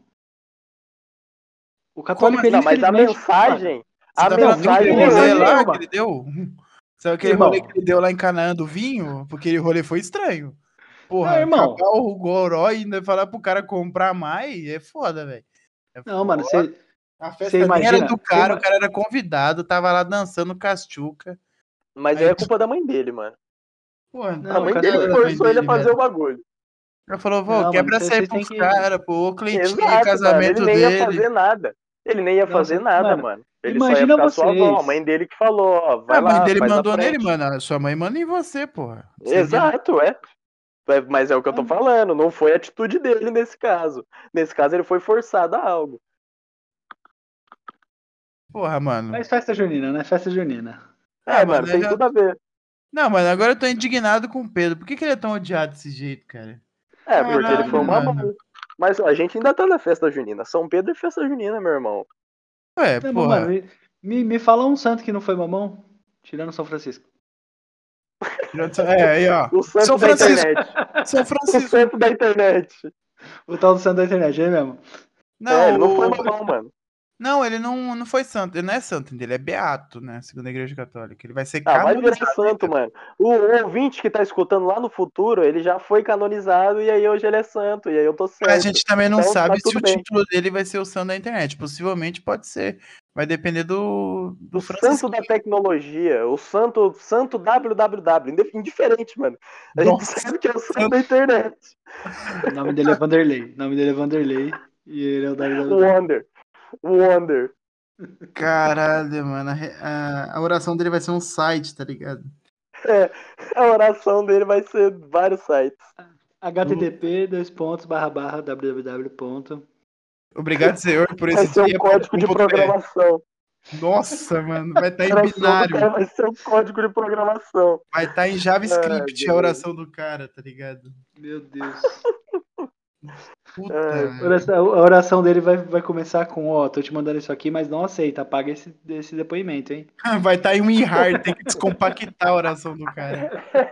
O católico, Como ele Não, mas a infelizmente. mensagem. Você A tá falando daquele mensagem é rolê mensagem outra. lá nenhuma. que ele deu? Sabe aquele Irmão. rolê que ele deu lá em Canaã do vinho? Porque aquele rolê foi estranho. Porra, Não, irmão. acabar o goró e ainda falar pro cara comprar mais é foda, velho. É Não, mano, foda. você. A Você festa nem era imagina. do Você cara, ima- o cara era convidado, tava lá dançando castiuca. Mas Aí, aí é culpa da mãe dele, mano. Porra, A Não, mãe Castor. dele coitada da mãe forçou ele a dele, fazer velho. o bagulho. Ela falou, vô, Não, mano, quebra essa aí vocês têm pros que. caras, pô. O Cleitinho, Exato, mano. casamento Ele nem ia dele. fazer nada. Ele nem ia Não, fazer cê- nada, mano, mano. Ele só ia imagina ficar sua avó. A vocês. mãe dele que falou, ó, vai A mãe lá, dele faz a mandou nele, frente. mano. A sua mãe manda em você, porra. Você vira- Exato, é. É, Mas é o que eu tô falando, não foi a atitude dele nesse caso. Nesse caso, ele foi forçado a algo. Porra, mano. Mas festa junina, né? Festa junina. Ah, É, mano, mano, eu tem já- tudo a ver. Não, mano, agora eu tô indignado com o Pedro. Por que, que ele é tão odiado desse jeito, cara? É, porque ele Caralho, foi uma mano. mão. Mas ó, a gente ainda tá na festa junina. São Pedro é festa junina, meu irmão. Ué, Não, mas, porra. mano, me, me, me fala um santo que não foi mamão, tirando São Francisco. É, aí, ó. O santo São da Francisco. internet. São O Francisco. santo da internet. O tal do santo da internet, é mesmo? É, ele não Não, foi o... mamão, mano. Não, ele não, não foi santo. Ele não é santo ainda, ele é beato, né? Segundo a Igreja Católica. Ele vai ser Ah, vai virar canonizado. santo, mano. O, o ouvinte que tá escutando lá no futuro, ele já foi canonizado e aí hoje ele é santo. E aí eu tô certo. Mas a gente também não Então, sabe tá se tudo o bem. título dele vai ser o santo da internet. Possivelmente pode ser. Vai depender do, do O Francisco. santo da tecnologia, o santo, santo www, indif- indiferente, mano. A gente Nossa, sabe que é o santo da internet. O nome dele é Vanderlei. O nome dele é Vanderlei. E ele é o www. Wonder. Wonder. caralho, mano. A, re- a- a oração dele vai ser um site, tá ligado? É, a oração dele vai ser vários sites. http dois pontos barra barra www ponto. Obrigado, Senhor, por Vai esse ser um dia. código de programação. Nossa, mano. Vai estar A em oração do binário. cara vai ser um código de programação. Vai estar em Ai, JavaScript a Deus. oração do cara, tá ligado? Meu Deus. Puta. Ai, A oração- a oração dele vai, vai começar com, ó, tô te mandando isso aqui, mas não aceita, apaga esse, esse depoimento, hein? Vai estar em WinRAR, tem que descompactar a oração do cara.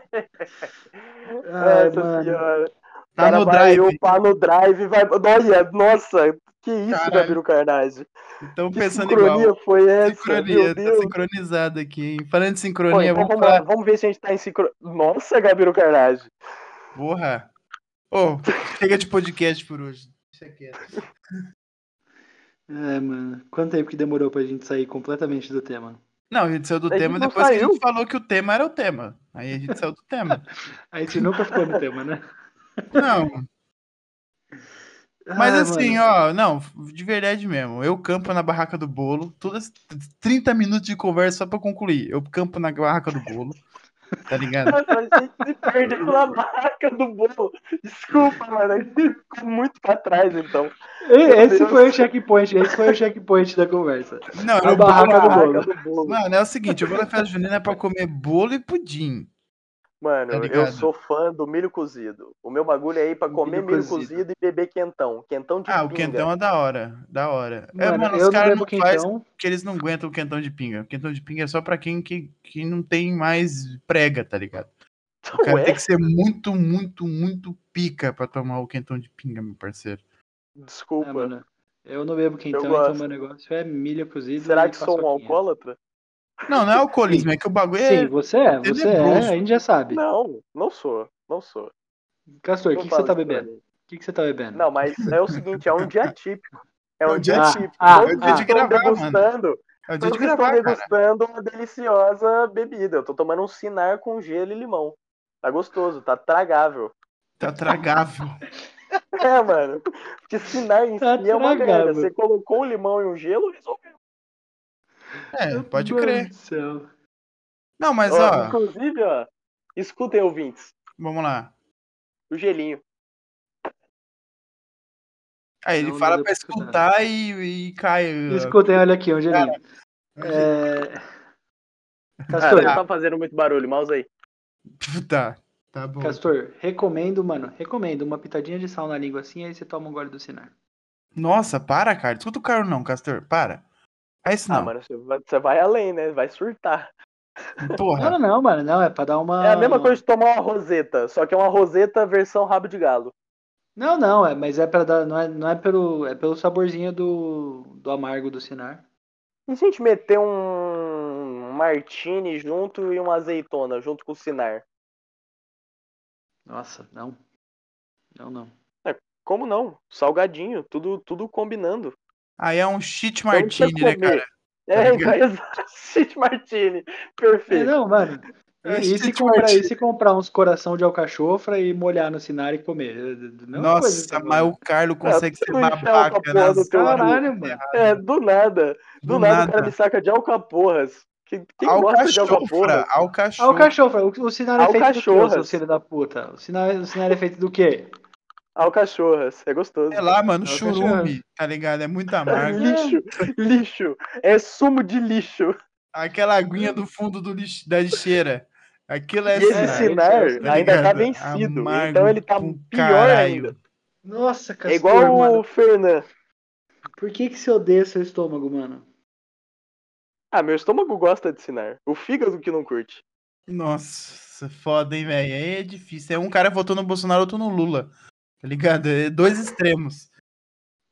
Ai, Nossa mano. senhora. O Tá cara no vai Drive. upar no drive e vai. Olha, nossa, que isso, Caralho. Gabriel Carnage? Estão Que pensando sincronia igual. foi essa? Sincronia, Meu tá Deus. sincronizado aqui, hein? Falando de Pô, sincronia, então vamos vamos, falar. vamos ver se a gente tá em sincronia. Nossa, Gabriel Carnage. Porra. Ô, chega de podcast por hoje. Deixa quieto. É, mano. Quanto tempo que demorou pra gente sair completamente do tema? Não, a gente saiu do A gente tema não depois que a gente saiu. falou que o tema era o tema. Aí a gente saiu do tema. A gente nunca ficou no tema, né? Não, mas Ai, assim, mano. ó, não, de verdade mesmo. Eu campo na barraca do bolo, todas trinta minutos de conversa só pra concluir. Eu campo na barraca do bolo, tá ligado? Nossa, a gente se perdeu na marca do bolo. Desculpa, mano. A gente ficou muito pra trás, então. E- Meu Esse Deus. foi o checkpoint, esse foi o checkpoint da conversa. Não, A no barraca do bolo. bolo. do bolo. Mano, é o seguinte, eu vou na festa junina pra comer bolo e pudim. Mano, Tá eu ligado? sou fã do milho cozido. O meu bagulho é ir pra comer Milho milho, cozido. cozido. e beber quentão. Quentão de Ah, o pinga. quentão é da hora, da hora. É, Mano, mano, os eu não caras bebo não fazem quentão. porque eles não aguentam o quentão de pinga. O quentão de pinga é só pra quem que, que não tem mais prega, tá ligado? O cara Ué? tem que ser muito, muito, muito pica pra tomar o quentão de pinga, meu parceiro. Desculpa. É, mano. Eu não bebo quentão, Eu então gosto. meu negócio é milho cozido Será e que sou um paçoquinha. alcoólatra? Não, não é alcoolismo, Sim. é que o bagulho Sim, é você é, você é, tenebroso. a gente já sabe. Não, não sou. Não sou. Castor, o Não que, que você fala tá isso pra bebendo? mim. O que, que você tá bebendo? Não, mas é o seguinte, é um dia típico. É É um o dia dia Ah, típico. ah, Todos É o dia de ah. estão gravar, mano. degustando. É o dia de Todos estão gravar, cara. degustando uma deliciosa bebida. Eu tô tomando um Cinar com gelo e limão. Tá gostoso, tá tragável. Tá tragável. É, mano. Porque Cinar em Tá si é uma merda. tragável. Você colocou um limão e um gelo, resolveu. É, pode Mano crer. do céu. Não, mas Ó, ó, inclusive, ó, escutem, ouvintes. vamos lá. O gelinho. Aí ele Não, não fala deu pra pra escutar. escutar e, e cai. ó. Escutem, olha aqui, Angelino. Cara, É... Ah, Castor, não tá fazendo muito barulho, mouse aí. Tá, tá bom. Castor, recomendo, mano, recomendo uma pitadinha de sal na língua assim, aí você toma um gole do Cinar. Nossa, para, cara. Escuta o cara não, Castor. Para. É isso Ah, não. mano, você vai, você vai além, né? Vai surtar. Não, Porra. não, mano, não, é pra dar uma... É a mesma coisa de tomar uma roseta, só que é uma roseta versão rabo de galo. Não, não, é, mas é para dar, não é, não é pelo, é pelo saborzinho do, do amargo do Cinar. E se a gente meter um martini junto e uma azeitona junto com o Cinar? Nossa, não. Não, não. Como não? Salgadinho, tudo, tudo combinando. Aí é um shit Você não precisa martini, né, cara? comer. É, Tá então, ligado? exato. Shit martini. É, Perfeito. não, mano. É E, e se shit comprar, e martini. se comprar uns coração de alcachofra e molhar no Cinar e comer? É, é, mesma coisa que você Nossa, tá mas falando. o Carlos Ah, consegue você ser não enfia a babaca alcaporra no nas teu horas cu. Caralho, mano. É, do nada. Do, do nada, o cara me nada. saca de alcaporras. Quem, quem gosta de Alcachofra, alcaporras? alcachofra. Alcachofra, o, o Cinar é feito do quê, ô seu Alcachorras. filho da puta? O Cinar, o Cinar é feito do quê? Alcachorras. É Sei gostoso. lá, mano, Alcachorras. churume, tá ligado? É muito amargo. Lixo. Lixo. É sumo de lixo. Aquela aguinha do fundo do lix... da lixeira. Aquilo é E esse Cinar, É, esse é o Cinar tá Cinar. ainda tá ligado? vencido. Então Amargo ele tá pro pior ainda. caralho. Nossa, É Castor, igual mano. o Fernan. Por que que você odeia seu estômago, mano? Ah, meu estômago gosta de Cinar. O fígado que não curte. Nossa, foda, hein, velho? Aí é difícil. É um cara votou no Bolsonaro, outro no Lula. Tá ligado? É dois extremos.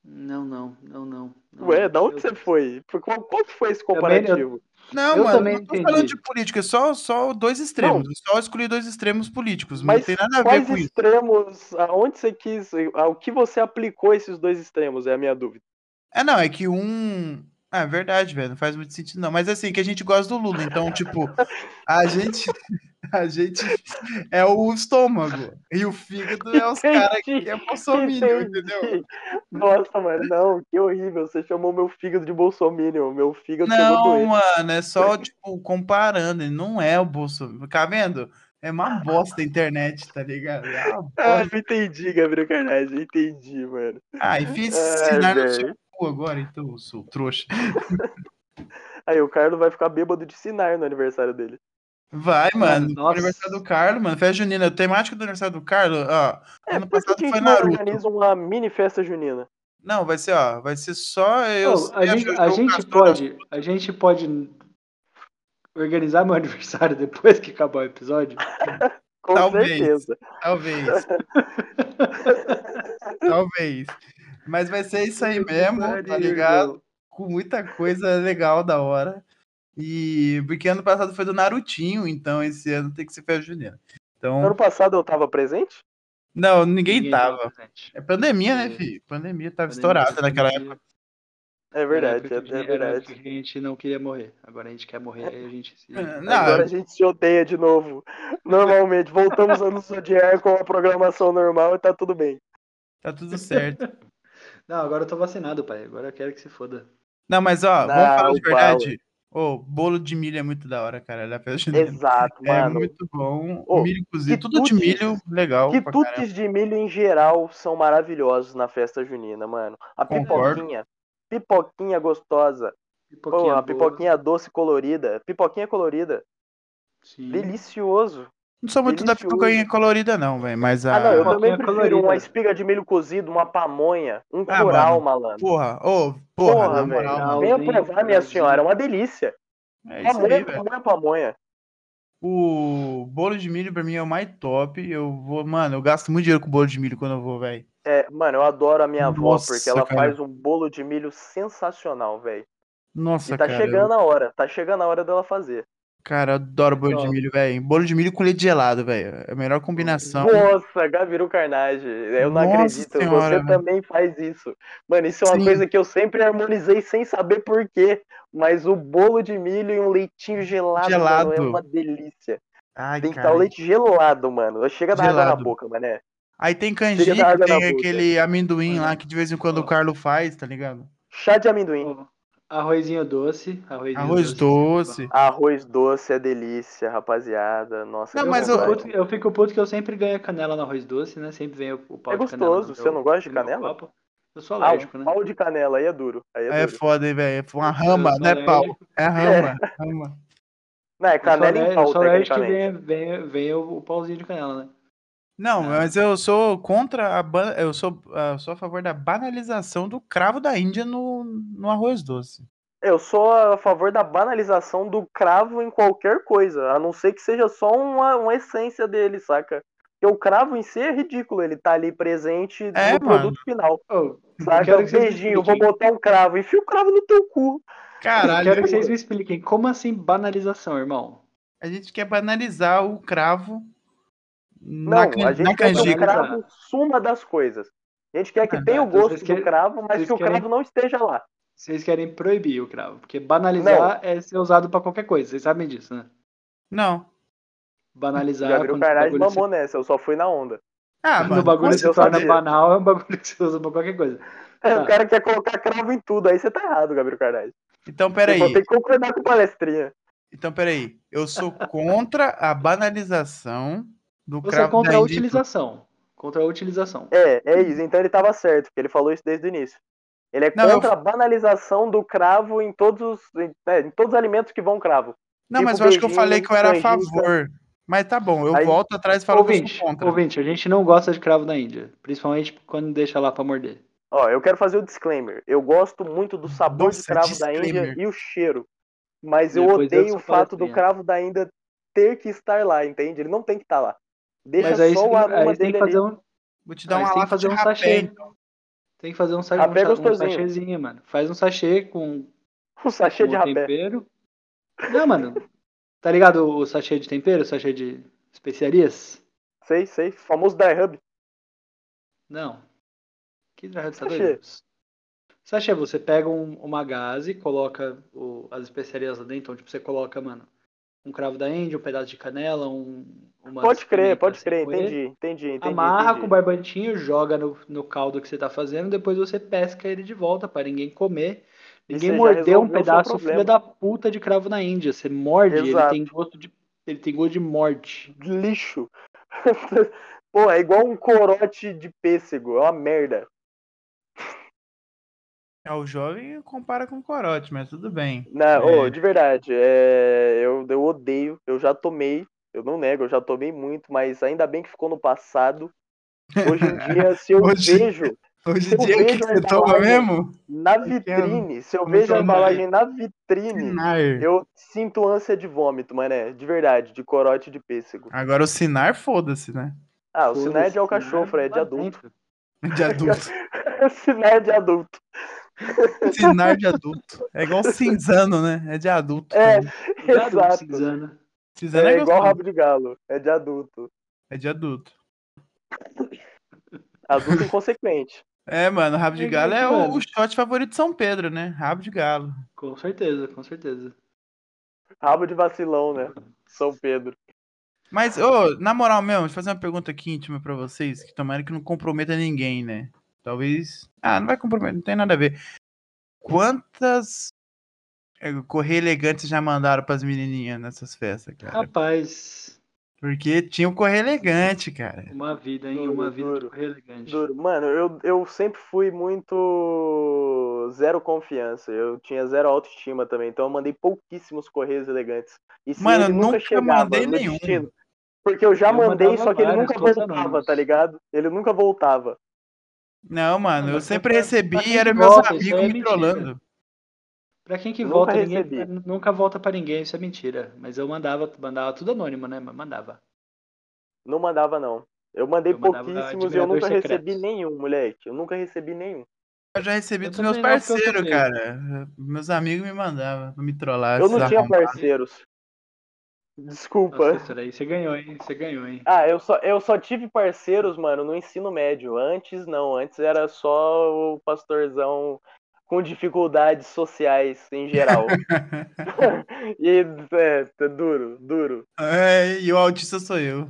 Não, não, não, não. não Ué, não. da onde Eu- você foi? Por Qual, qual que foi esse Também, eu, comparativo? Não, eu mano, também não tô entendi. falando de política, é só, só dois extremos. Não, Eu só escolhi dois extremos políticos, não mas tem nada a ver quais com isso. extremos, aonde você quis, ao que você aplicou esses dois extremos, é a minha dúvida. É, não, é que um. Ah, é verdade, velho, não faz muito sentido, não. Mas assim, que a gente gosta do Lula, então, tipo, a gente, a gente é o estômago e o fígado é os caras Entendi, que é bolsominion, entendeu? entendi. Nossa, mano, não, que horrível. Você chamou meu fígado de bolsominion. Meu fígado chegou a Não, doer. mano, é só, tipo, comparando, ele não é o Bolsonaro. Tá vendo? É uma bosta a internet, tá ligado? É uma Ah, bosta. eu entendi, Gabriel Carnage, eu entendi, mano. Ah, e fiz Ai, cenário no seu velho. cu agora, então, seu trouxa. Aí o Carlos vai ficar bêbado de Sinar no aniversário dele. Vai, Mano, mano. nossa. Aniversário do Carlos, mano. Festa junina. A temática do aniversário do Carlos, ó. É, Ano por que, passado que a foi gente não Naruto. organiza uma mini festa junina? Não, vai ser, ó. Vai ser só eu, Oh, a você, a gente, a Jojo, o gente Castor. pode, a gente pode organizar meu aniversário depois que acabar o episódio? Com Talvez, certeza. talvez, talvez. Mas vai ser isso aí mesmo, tá ligado? Com muita coisa legal da hora. E porque ano passado foi do Narutinho, então esse ano tem que ser festa junina. Então, Ano passado eu tava presente? não, ninguém Ninguém tava tava. presente. É pandemia, né, É, filho? Pandemia tava pandemia, estourada naquela época. pandemia. É Era a época verdade, é, que a é gente, era a época verdade. que a gente não queria morrer. Agora a gente quer morrer e a gente se. Agora a Não, gente se odeia de novo. Normalmente, voltamos a nos odiar com a programação normal e tá tudo bem. tá tudo certo. Não, agora eu tô vacinado, pai. Agora eu quero que se foda. Não, mas ó, vamos falar Não, de Bauer. verdade. Ô, bolo de milho é muito da hora, cara. Da festa junina. Exato, É mano. muito bom. Ô, Milho cozido, tudo de quitutes, milho, legal pra caramba. quitutes de milho em geral são maravilhosos na festa junina, mano. A Concordo. pipoquinha, pipoquinha gostosa. Pô, Pipoquinha a boa. pipoquinha doce colorida. Pipoquinha colorida. Sim. Delicioso. Não sou muito da Delicioso. pipoquinha colorida, não, velho. Mas Ah, não, eu a. também Pipoquinha prefiro uma colorida. espiga de milho cozido, uma pamonha, um Ah, curau, mano. malandro. Porra, ô, porra, Porra, na velho. moral, mano. Venha Curauzinho, provar, minha senhora, é curauzinho. uma delícia. É isso Pamonha, aí, velho. pamonha, pamonha. O bolo de milho pra mim é o mais top. Eu vou, mano, eu gasto muito dinheiro com bolo de milho quando eu vou, velho. É, mano, eu adoro a minha avó, porque Nossa, ela cara. faz um bolo de milho sensacional, velho. Nossa, E tá cara. chegando a hora, tá chegando a hora dela fazer. Cara, eu adoro bolo de Top. milho, velho. Bolo de milho com leite gelado, velho. É a melhor combinação. Nossa, Gabiru Carnage, eu não Nossa acredito, senhora, você velho. também faz isso. Mano, isso é uma Sim. coisa que eu sempre harmonizei sem saber por quê. Mas o bolo de milho e um leitinho gelado, Gelado. mano, é uma delícia. Ai, Tem que estar cara. o leite gelado, mano. Chega da água na Gelado. boca, mané. Aí tem Chega da canjica, água na tem boca. aquele amendoim Mano, lá que de vez em quando o ó. Carlo faz, tá ligado? Chá de amendoim. Ó, arrozinho doce. Arrozinho Arroz doce. sempre doce. bom. Arroz doce é delícia, rapaziada. Nossa, Não, deu mas Eu eu, fico, vontade. puto, eu fico puto que eu sempre ganho canela no arroz doce, né? Sempre vem o, o pau É de canela gostoso. no Você meu, não gosta de no meu canela? copo. Eu sou Ah, um alérgico, né? pau de canela aí é duro. Aí é é duro. foda, hein, velho. Uma Eu rama, sou né, pau? alérgico. É rama, rama. Não, é Eu sou canela em alérgico, eu pau, sou alérgico que tecnicamente. vem, vem, vem o, o pauzinho de canela, né? Não, Ah, mas eu sou contra a ban... eu sou, ah, eu sou a favor da banalização do cravo da Índia no, no arroz doce. Eu sou a favor da banalização do cravo em qualquer coisa, a não ser que seja só uma, uma essência dele, saca? Porque o cravo em si é ridículo, ele tá ali presente É, no mano. produto final. oh, eu Saca? quero que vocês me Beijinho, vou expliquem. botar um cravo, enfia o cravo no teu cu. Eu Caralho, quero que vocês me expliquem. Como assim banalização, irmão? a gente quer banalizar o cravo na, Não, can... a na gente quer que o canjica. cravo suma das coisas. A gente quer que Ah, tenha Tá, o então gosto vocês do querem, cravo, mas vocês que o querem, cravo não esteja lá. vocês querem proibir o cravo. Porque banalizar é ser usado pra qualquer coisa. Vocês sabem disso, né? Não. Banalizar Gabriel quando o Carnage bagulho se, mamou nessa, eu só fui na onda. Ah, quando o mano, bagulho Mas se eu torna sabia. banal, é um bagulho que você usa pra qualquer coisa. É, Tá. o cara quer colocar cravo em tudo, aí você tá errado, Gabriel Carnage. então Você peraí. tem que concordar com o palestrinha. Então peraí. Eu sou contra a banalização do Você é cravo da contra a Índia em tudo. utilização. Contra a utilização. É, é isso. Então ele tava certo, porque ele falou isso desde o início. Ele é Não, eu- contra a banalização do cravo em todos, os- em, é, em todos os alimentos que vão cravo. Não, Tipo mas eu acho que eu beijinho, falei que eu era a canjica. favor. Mas tá bom, eu Aí- volto atrás e falo que eu Ouvinte, sou contra. ouvinte, a gente não gosta de cravo da Índia. Principalmente quando deixa lá pra morder. Ó, eu quero fazer o disclaimer. Eu gosto muito do sabor de Nossa, cravo da disclaimer. Índia e o cheiro. Mas eu Depois eu odeio sou o fato do palestrinha. cravo da Índia ter que estar lá, entende? Ele não tem que estar lá. Deixa Mas aí só você o tem, aroma aí você tem dele que fazer ali. um. Vou te dar Aí uma você tem que lata de fazer um rapé, sachê. então. Tem que fazer um, sa Rapé é um, um gostosinho. sachêzinho, mano. Faz um sachê com, Um sachê com de o rapé. tempero. Não, mano. Tá ligado o sachê de tempero, o sachê de especiarias? Sei, sei. Famoso Dry Hub. Não. Que dry hub, tá Sachê. doido? Sachê, você pega um, uma gaze, coloca o, as especiarias lá dentro. Então, tipo, você coloca, mano, um cravo da Índia, um pedaço de canela, um, umas Pode crer, pimentas pode sem crer. moer. Entendi, entendi, entendi, Amarra com o entendi. barbantinho, joga no, no caldo que você tá fazendo, depois você pesca ele de volta para ninguém comer. E Ninguém você já mordeu um resolveu o seu pedaço filha problema. da puta de cravo na Índia. Você morde, ele tem Exato. gosto de ele tem gosto de morte. Lixo. Pô, é igual um corote de pêssego. É uma merda. É, o jovem compara com o corote, mas tudo bem. Não, ô, É, de verdade, é, eu, eu odeio, eu já tomei, eu não nego, eu já tomei muito, mas ainda bem que ficou no passado. Hoje em dia, se eu hoje, vejo, hoje se em eu dia, o que, vejo que a você toma embalagem mesmo? na Aqui é um- vitrine, se eu como vejo a chama? embalagem na vitrine, Sinar. eu sinto ânsia de vômito, mané, de verdade, de corote de pêssego. Agora o Sinar, foda-se, né? Ah, o Sinar é Foda-se, de alcachofra, é de lá adulto. dentro. De adulto. O Sinar é de adulto. Sinar de adulto. É igual cinzano, né? É de adulto É, também. De adulto, exato. cinzano. Cinzano é É igual gostoso. rabo de galo, é de adulto. É de adulto. Adulto inconsequente. É, mano, rabo de É que, galo é que, é o, o mano, shot favorito de São Pedro, né? Rabo de galo. com certeza, com certeza. Rabo de vacilão, né? São Pedro. Mas, ô, na moral mesmo, deixa eu fazer uma pergunta aqui íntima pra vocês, que tomara que não comprometa ninguém, né? Talvez. Ah, não vai comprometer, não tem nada a ver. Quantas é, correio elegantes já mandaram pras menininhas nessas festas, cara? Rapaz, Porque tinha o correio elegante, cara. uma vida, hein? Duro, Uma vida de duro. correr elegante. Duro. Mano, eu, eu sempre fui muito zero confiança. Eu tinha zero autoestima também. Então eu mandei pouquíssimos correios elegantes. E se Mano, eu ele nunca nunca chegava mandei no nenhum. destino. Porque eu já Eu mandei, mandava só que ele vários, nunca todos voltava, anônimos. tá ligado? Ele nunca voltava. Não, mano, Não, eu mas pra, sempre pra, recebi pra e quem que eram meus volta, isso amigos aí é me mentira. trollando. Pra quem que Nunca volta, ninguém recebi. nunca volta pra ninguém, isso é mentira. Mas eu mandava, mandava tudo anônimo, né? Mas mandava. Não mandava, não. Eu mandei Eu mandava pouquíssimos e eu admirador nunca secreto. recebi nenhum, moleque. Eu nunca recebi nenhum. Eu já recebi Eu dos meus também não, porque eu sou parceiros, feio. cara. Meus amigos me mandavam pra me trollar, Eu esses não tinha arrombados. parceiros. Desculpa. Nossa, isso daí você ganhou, hein? Você ganhou, hein? Ah, eu só, eu só tive parceiros, mano, no ensino médio. Antes não, antes era só o pastorzão com dificuldades sociais em geral. E é, tá duro, duro. É, e o autista sou eu.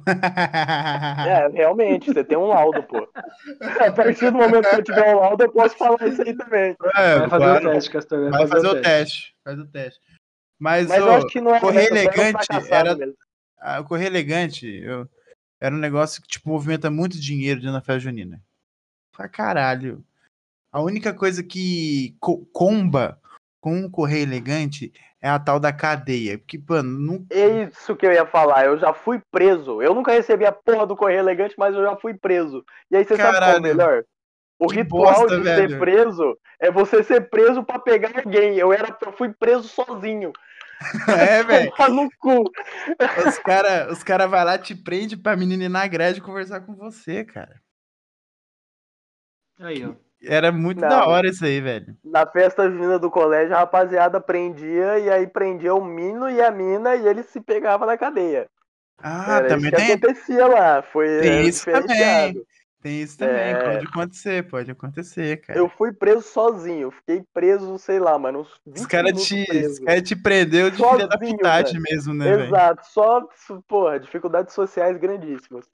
É, realmente, você tem um laudo, pô. A partir do momento que eu tiver um laudo, eu posso falar isso aí também. Vai É, fazer o claro. teste, Castor, vai Vai fazer o fazer o teste. teste. Faz o teste. Mas, Mas eu ô, acho que não era correr mesmo, você era um elegante fracassado era. mesmo. ah, O correr elegante eu, era um negócio que, tipo, movimenta muito dinheiro dentro da festa junina. Pra caralho. A única coisa que co- comba com um correio elegante é a tal da cadeia. Porque, mano, não. É isso que eu ia falar, eu já fui preso. Eu nunca recebi a porra do correio elegante, mas eu já fui preso. E aí você sabe qual é o Caralho, melhor? O que ritual bosta, de ser velho. preso é você ser preso pra pegar alguém. Eu era, eu fui preso sozinho. É, velho. Tomar no cu. Os cara, os cara vai lá, te prende pra menina ir na grade conversar com você, cara. Aí, ó. Era muito da Não, hora isso aí, velho. na festa junina do colégio, a rapaziada prendia e aí prendia o menino e a mina e ele se pegava na cadeia. Ah, Era isso também que tem, acontecia lá. Foi tem era isso também. diferenciado. Tem isso também. É, Pode acontecer, pode acontecer, eu cara. fui preso sozinho. Fiquei preso, sei lá, mano, uns Os vinte caras minutos te, os preso. cara te prendeu de filha da Sozinho, putagem mano. mesmo, né, velho? Exato. Só, porra, dificuldades sociais grandíssimas.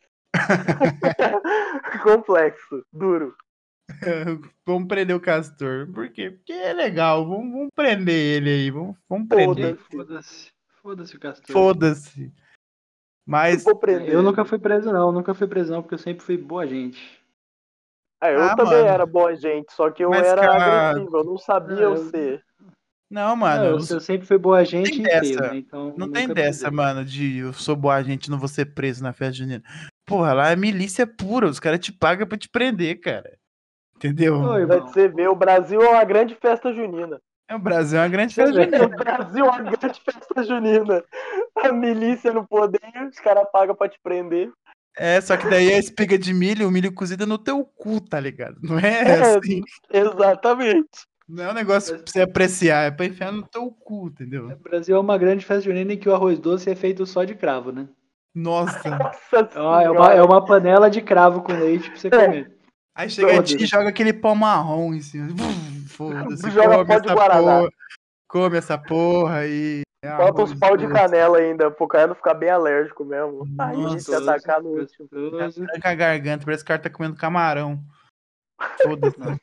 Complexo, duro. Vamos prender o Castor. Por quê? Porque é legal. Vamos, vamos prender ele aí. Vamos, vamos Que prender. Foda-se. foda-se. Foda-se o Castor. Foda-se. Eu Mas, vou É, prender. eu nunca fui preso, não. Nunca fui preso, não, porque eu sempre fui boa gente. Ah, eu ah, também mano. era boa gente, só que eu Mas, era cara. agressivo, eu não sabia Não, eu eu, ser. Não, não, mano. eu, Os, eu sempre fui boa tem gente e feio, né? dessa. Então Não tem nunca dessa, precisei. mano, de eu sou boa gente, não vou ser preso na festa junina. Porra, lá é milícia pura. Os caras te pagam pra te prender, cara. Entendeu? Ô, Pra irmão. você ver, o Brasil é uma grande festa junina. É, o Brasil é uma grande Você festa vê. O junina. Brasil é uma grande festa junina. A milícia no poder, os caras pagam pra te prender. É, só que daí é espiga de milho, o milho cozido no teu cu, tá ligado? Não é É, assim. exatamente. Não é um negócio pra você apreciar, é pra enfiar no teu cu, entendeu? O Brasil é uma grande festa junina em que o arroz doce é feito só de cravo, né? Nossa. Nossa É uma, é uma, senhora. é uma panela de cravo com leite pra você comer. Aí chega a tia e Todas. joga aquele pão marrom em cima. Foda-se, Joga come pó de essa guaraná. porra. Come essa porra aí. É Bota uns arroz pau de doce. canela ainda, pro cara não ficar bem alérgico mesmo. Aí a gente se Nossa. atacar no último. Gostoso. Tranca a garganta, parece que o cara tá comendo camarão. Foda-se. Nossa.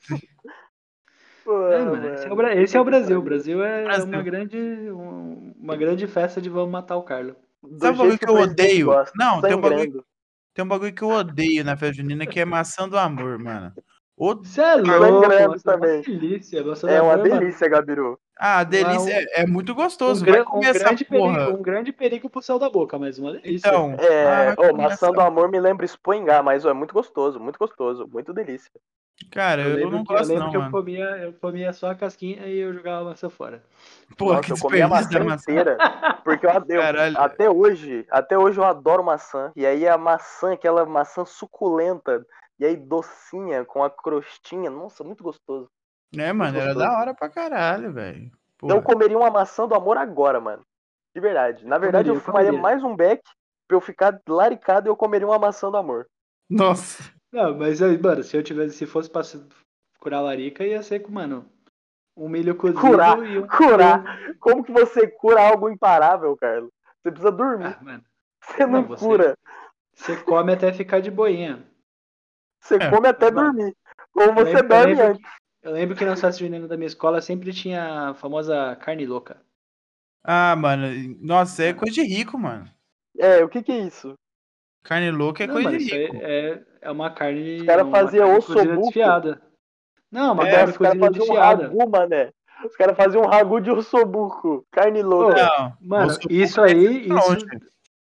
Porra, É, mano, esse é o, mano. Bra- esse é o Puta que Brasil. O pariu. Brasil é Brasil. uma grande, um- uma grande festa de vamos matar o Carlos. Do Sabe um bagulho jeito que que eu o presidente odeio? gosta, Não, tem um bagulho, sangrando. tem um bagulho que eu odeio na festa junina, que é maçã do amor, mano. O- Você é louco, Sangrando maçã é uma também. delícia. Maçã É do uma amor, mano. delícia, Gabiru. Ah, a delícia Um, é, é muito um, gostoso. Vai gran- um comer essa grande perigo, porra. um grande perigo pro céu da boca, mas uma delícia. Então, ah, É, vai ô, comer maçã essa do amor me lembra espoingá, mas ó, é muito gostoso, muito gostoso, muito delícia. Cara, Eu eu lembro não que, eu, gosto lembro não, que eu, mano. comia, eu comia só a casquinha e eu jogava a maçã fora. Pô, que Nossa, eu comi a desperdício maçã da maçã. inteira. Porque eu, eu Caralho. até hoje, até hoje eu adoro maçã. E aí a maçã, aquela maçã suculenta, e aí docinha, com a crostinha, nossa, muito gostoso. É, Muito mano, era gostoso. da hora pra caralho, velho. Eu comeria uma maçã do amor agora, mano. De verdade. Na verdade, Comeria, eu fumaria comeria. mais um beck pra eu ficar laricado e eu comeria uma maçã do amor. Nossa. Não, mas, aí, mano, se eu tivesse, se fosse pra se- curar larica, ia ser com, mano, um milho cozido Curar, e um... curar. Como que você cura algo imparável, Carlos? Você precisa dormir. Ah, mano, Você não, não, você- cura. você come até ficar de boinha. Você É. come até Mano, dormir. Como Eu você lembro, eu, dorme lembro antes. que, eu lembro que na festa junina da minha escola sempre tinha a famosa carne louca. Ah, mano, nossa, é Mano. coisa de rico, mano. É, o que que é isso? Carne louca é Não, coisa mano, de isso aí rico. é, é uma carne, Os é caras uma faziam carne cozida ossobuco. desfiada. Não, uma É, carne Nossa, os caras cozida faziam um desfiada. ragu, mané. Os caras faziam um ragu de ossobuco. Carne louca. Não, Mano, ossobuco isso deve ser aí, longe. isso.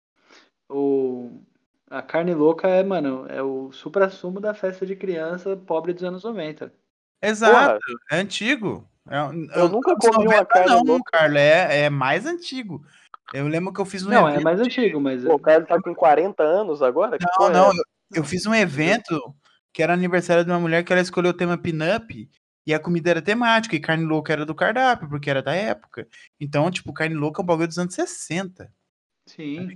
O, a carne louca é, mano, é o suprassumo da festa de criança pobre dos anos noventa. Exato, Porra, é antigo. É, um- é eu um- nunca anos comi uma noventa carne não, louca. Carlos, é, é mais antigo. Eu lembro que eu fiz um Não, é evento. mais antigo, mas. Pô, o cara tá com quarenta anos agora? Que Não, porra é não, essa? eu, eu fiz um evento que era aniversário de uma mulher que ela escolheu o tema pinup e a comida era temática e carne louca era do cardápio, porque era da época. Então, tipo, carne louca é um bagulho dos anos sessenta. Sim.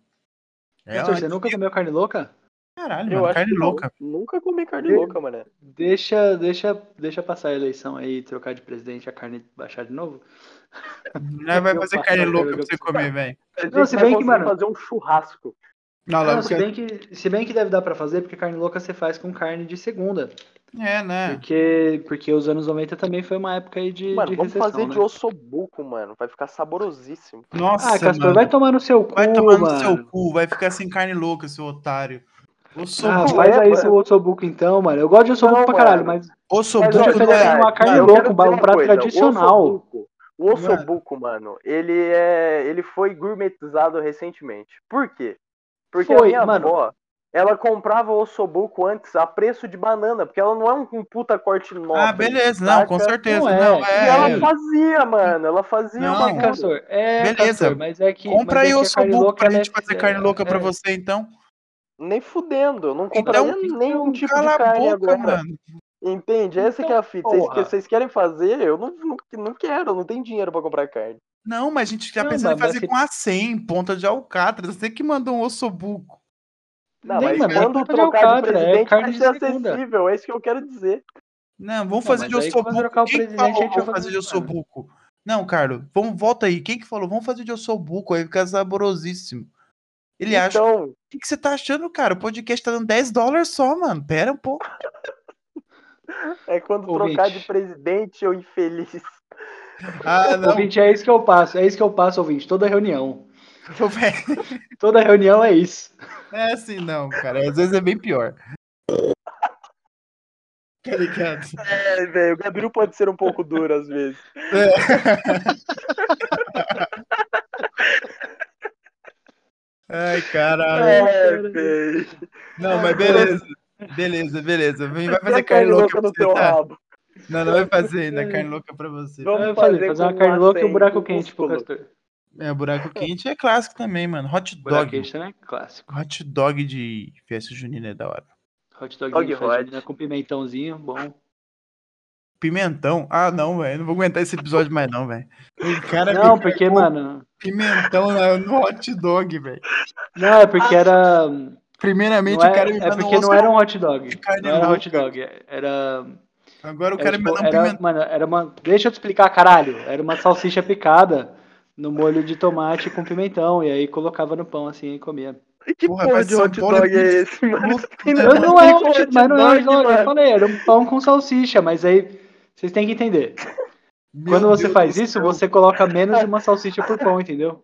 É Castor, você antigo. nunca comeu carne louca? Caralho, Eu mano, acho carne que não. louca. Nunca comi carne De- louca, mané. Deixa, deixa, deixa passar a eleição aí e trocar de presidente e a carne baixar de novo. Não vai Eu fazer passo carne a louca carne pra você louca. comer, velho. A gente Não, se vai bem que, conseguir mano- fazer um churrasco. Não, Ah, logo não, se bem que, se bem que deve dar pra fazer, porque carne louca você faz com carne de segunda. É, né? Porque, porque os anos noventa também foi uma época aí de, Mano, de vamos recessão, fazer né? de ossobuco, mano. Vai ficar saborosíssimo. Nossa, Ah, Castor, mano. vai tomar no seu cu, Vai tomar no seu mano. cu, vai ficar sem carne louca, seu otário. Ah, Ossobuco, faz é, aí mano. seu ossobuco então, mano. Eu gosto de ossobuco Não, pra caralho, mano. mas eu tô ossobuco Mas, ó, te de não oferecendo é. uma carne eu Mano, louca, quero um, dizer ba- um uma prato coisa, tradicional. O ossobuco, o ossobuco, mano, ele é, ele foi gourmetizado recentemente. Por quê? Porque a Foi, minha mano. avó, ela comprava o ossobuco antes a preço de banana, porque ela não é um, um puta corte nobre. ah, beleza, não, com saca? certeza. Não Não, é. E é. ela é. fazia, mano, ela fazia Não. o É, bagulho. Castor, é, Beleza. Castor, mas é que, Compra mas é aí que a carne ossobuco louca, pra ela gente é, fazer carne louca pra é, você, então. Nem fudendo, eu não Então, compraria nenhum então tipo de cala a carne boca, agora. mano. Entende? Essa que é Então, a fita. Vocês, que- porra. vocês querem fazer, eu não, não, não quero, não tenho dinheiro pra comprar carne. Não, mas a gente tá Não, pensando em mas fazer se- com a cem, ponta de alcatra. Você que mandou um ossobuco. Não, nem, mas mano, não é quando ponta de trocar de alcatra, é presidente vai carne de ser segunda. acessível, é isso que eu quero dizer. Não, vamos Não, fazer mas de aí quando ossobuco. trocar o Quem que presidente, a falou gente vai vamos fazer de fazer, mano. ossobuco? Não, Carlos, vamos, volta aí. Quem que falou? Vamos fazer de ossobuco, aí fica saborosíssimo. Ele acha. Então, O que, que você tá achando, cara? O podcast tá dando dez dólares só, mano. Pera um pouco. é quando Ouvinte. trocar de presidente, eu infeliz. Ah, não. Ouvinte, é isso que eu passo, é isso que eu passo, ouvinte, toda reunião. Ô, velho, Toda reunião é isso. é assim, não, cara. Às vezes é bem pior. Tá ligado? É, velho, o Gabriel pode ser um pouco duro às vezes. Ai, caralho. É, velho. Não, mas beleza. Beleza, beleza. Vem, vai fazer Tem carne louca louca pra no você, teu tá? rabo. Não, não vai fazer ainda carne louca pra você. Vamos Eu falei, fazer fazer com uma carne louca e um acém, buraco com quente pro músculo. Castor. É, buraco quente é clássico também, mano. Hot Buraco dog. quente também é clássico. Hot dog de festa junina é da hora. Hot dogzinho Dog de festa hot. junina com pimentãozinho, bom. Pimentão? Ah, não, velho. Não vou aguentar esse episódio mais, não, velho. O cara Não, me porque, carregou mano. pimentão na- no hot dog, velho. Não, é porque era. Não Primeiramente, o cara é, me é mandou porque um não era um hot de dog. carne Não era hot louca. dog. Era. Agora o Era cara me tipo, mandou um era, pimentão. mano, era uma. Deixa eu te explicar, caralho. Era uma salsicha picada no molho de tomate com pimentão. E aí colocava no pão assim e comia. Que Porra, porra mas de São hot Paulo é dog é muito esse, mano? fruto, Tem né, Eu nada mano? não a é ver um com hot, hot mas não é um hot dog, dog. Eu mano. falei, era um pão com salsicha, mas aí vocês têm que entender. Meu Quando você Deus faz do isso, céu. você coloca menos de uma salsicha por pão, entendeu?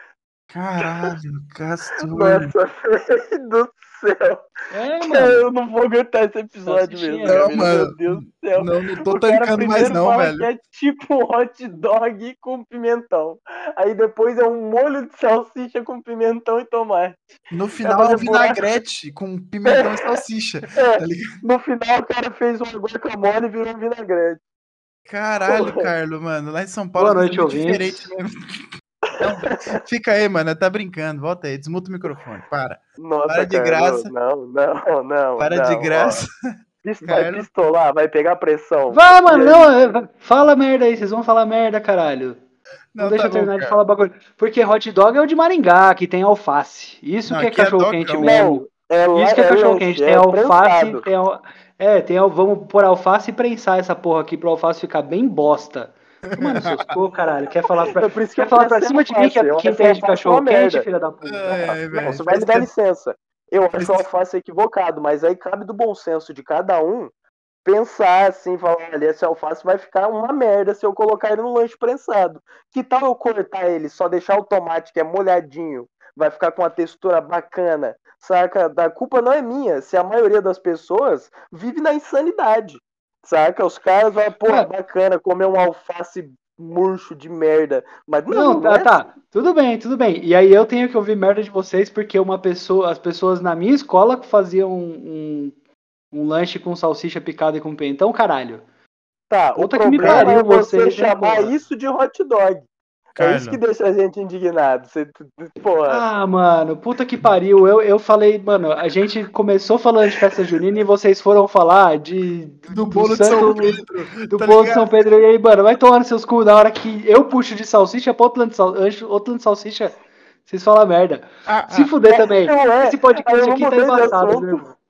Caralho, Castor. Nossa, velho do céu. É, Cara, mano. eu não vou aguentar esse episódio Salsichinha. mesmo, Não, Gabriel. Meu mano. Deus do céu. Não, não tô O cara tancando mais primeiro não, fala velho. que é tipo um hot dog com pimentão. Aí depois é um molho de salsicha com pimentão e tomate. No É final é um fazer buraco. vinagrete com pimentão e salsicha, É, tá ligado? no final o cara fez uma guacamole e virou um vinagrete. Caralho, Porra. Carlos, mano. Lá em São Paulo Boa as coisas noite, são muito diferentes ouvintes. mesmo. Não, velho. Fica aí, mano. Tá brincando. Volta aí. Desmuta o microfone. Para. Nossa, Para de Carlos, graça. não, não, não, Para de não, ó. graça. Pis- Vai Carlos. pistolar, vai pegar pressão. Vai, E mano, aí? não, é, fala merda aí, vocês vão falar merda, caralho. Não, Não, deixa tá eu bom, terminar de cara. falar bagulho. Porque hot dog é o de Maringá, que tem alface. Isso Não, que é aqui é cachorro quente dogão. mesmo. Não, é, la- Isso que é é cachorro lanche, quente. Tem é alface, prensado. tem al... É, tem al... vamos pôr alface e prensar essa porra aqui pro alface ficar bem bosta. Toma no seus cu, caralho. Quer falar pra, É por isso que Quer eu falar quero pra ser cima de mim que, alface. Eu que acho entende de alface uma cachorro quente, merda. filha da puta. Ai, Não, velho. você vai Faz me dar tempo. licença. Eu Faz acho o alface equivocado, mas aí cabe do bom senso de cada um pensar assim, falar, olha, esse alface vai ficar uma merda se eu colocar ele no lanche prensado. Que tal eu cortar ele, só deixar o tomate que é molhadinho, vai ficar com uma textura bacana, saca? A culpa não é minha, se a maioria das pessoas vive na insanidade, saca? Os caras vão, pô, É. bacana, comer um alface murcho de merda, mas não, Não, não tá, é tá. Tudo bem, tudo bem. E aí eu tenho que ouvir merda de vocês porque uma pessoa, as pessoas na minha escola faziam um, um, um lanche com salsicha picada e com pimentão, caralho. Tá, o Puta que me problema pariu, é você vocês, hein, chamar porra. isso de hot dog. É isso que Carlos. deixa a gente indignado. Você, porra, Ah, mano, puta que pariu. Eu, eu falei, mano, a gente começou falando de festa junina e vocês foram falar de Do do bolo de São santo Pedro. do Tá bolo de São ligado? Pedro. E aí, mano, vai tomar nos seus cu na hora que eu puxo de salsicha pra outro lado de, sal, outro lado de salsicha. Vocês falam merda. Ah, Se ah. fuder também. não é. Esse Aí podcast eu aqui tá mudei de embaçado, meu assunto. irmão.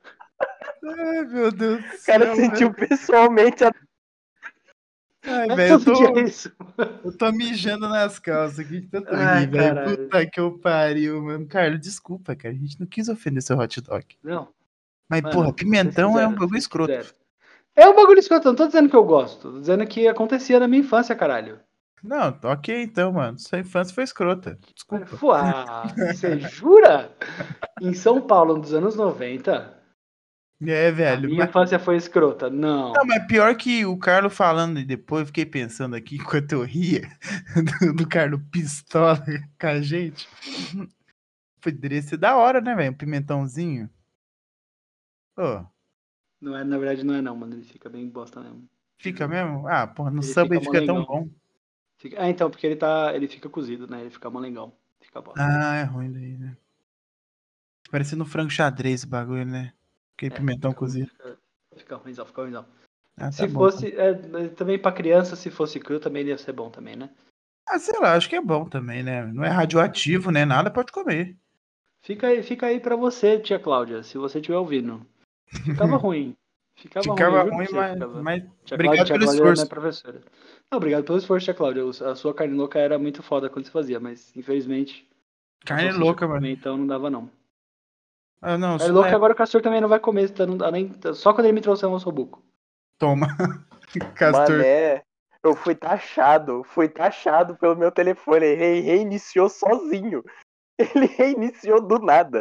Ai, meu Deus do O cara céu, sentiu velho. pessoalmente a... Ai, É velho, eu todo dia tô, isso. eu tô mijando nas calças aqui de tanto Ai, rir, velho. caralho. Puta que eu pariu, mano. Carlos, desculpa, cara. A gente não quis ofender seu hot dog. Não, Mas, mano, porra, vocês pimentão é um quiseram, bagulho vocês escroto. quiseram. É um bagulho escroto, eu não tô dizendo que eu gosto. Tô dizendo que acontecia na minha infância, caralho. Não, ok então, mano. Sua infância foi escrota. Mano, Desculpa. fu- ah, você jura? Em São Paulo, nos anos noventa, É, a velho. minha Mas... infância foi escrota. Não. Não, mas pior que o Carlos falando e depois eu fiquei pensando aqui enquanto eu ria do, do Carlos pistola com a gente. Poderia ser da hora, né, velho? Um pimentãozinho. Pô, Não é, na verdade, não é não, mano. Ele fica bem bosta mesmo. fica mesmo? Ah, porra, no Ele Subway fica fica tão molengão. bom. Fica- Ah, então, porque ele tá. Ele fica cozido, né? Ele fica molengão. Fica bosta. Ah, é ruim daí, né? Parecendo um frango xadrez esse bagulho, né? Aquele É, pimentão fica, cozido. fica, fica ruimzão, fica ruimzão. Ah, tá Se bom. fosse. É, mas também pra criança, se fosse cru, também ia ser bom também, né? Ah, sei lá, acho que é bom também, né? Não é radioativo, né? Nada pode comer. Fica aí, fica aí pra você, tia Cláudia, se você estiver ouvindo. Ficava ruim. Ficava, Ficava ruim, eu juro ruim, pra você, mas, ficava. mas Tia obrigado Cláudia, tia pelo Cláudia era minha esforço. professora. Não, obrigado pelo esforço, tia Cláudia. A sua carne louca era muito foda quando você fazia, mas infelizmente. a Carne salsicha louca, com mano. pimentão não dava, não. Ah, não, Carne só louca é... agora o Castor também não vai comer, tá, não dá nem, só quando ele me trouxer um ossobuco. Toma. Castor. Mané, eu fui taxado. Fui taxado pelo meu telefone. Ele reiniciou sozinho. Ele reiniciou do nada.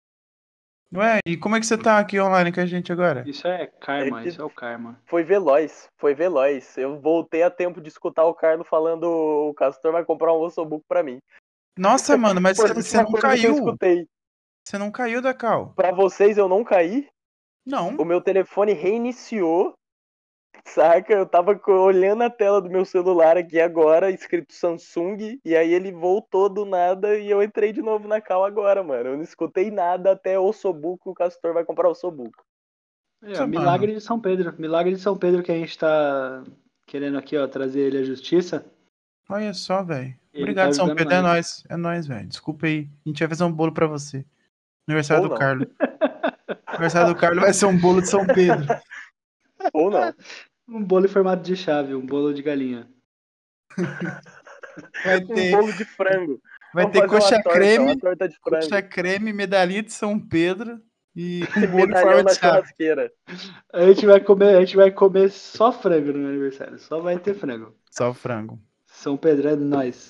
Ué, e como é que você tá aqui online com a gente agora? Isso é karma, É que- isso é o karma. Foi veloz, foi veloz. Eu voltei a tempo de escutar o Carlos falando: o Castor vai comprar um ossobuco pra mim. Nossa, mano, mas Foi você a você última não coisa que eu caiu. escutei. Você não caiu da cal. Pra vocês eu não caí. Não. O meu telefone reiniciou. Saca? Eu tava co- olhando a tela do meu celular aqui agora, escrito Samsung, e aí ele voltou do nada e eu entrei de novo na call agora, mano. Eu não escutei nada até o Sobuco, o Castor vai comprar o Sobuco. É, Nossa, mano. milagre de São Pedro. Milagre de São Pedro que a gente tá querendo aqui, ó, trazer ele à justiça. Olha só, velho. Ele tá Obrigado, São ajudando Pedro. É nós. nóis. É nóis, velho. Desculpa aí. A gente vai fazer um bolo pra você. Aniversário Ou do não. Carlos. Aniversário do Carlos vai ser um bolo de São Pedro. Ou não. Um bolo em formato de chave, um bolo de galinha. Vai Um ter, bolo de frango. vai Vamos ter fazer uma coxa torta, uma creme, torta de coxa frango. creme, medalhinha de São Pedro e um bolo em Medalhão forma de na chave. churrasqueira. A gente vai comer, a gente vai comer só frango no meu aniversário. Só vai ter frango. Só frango. São Pedro é nós.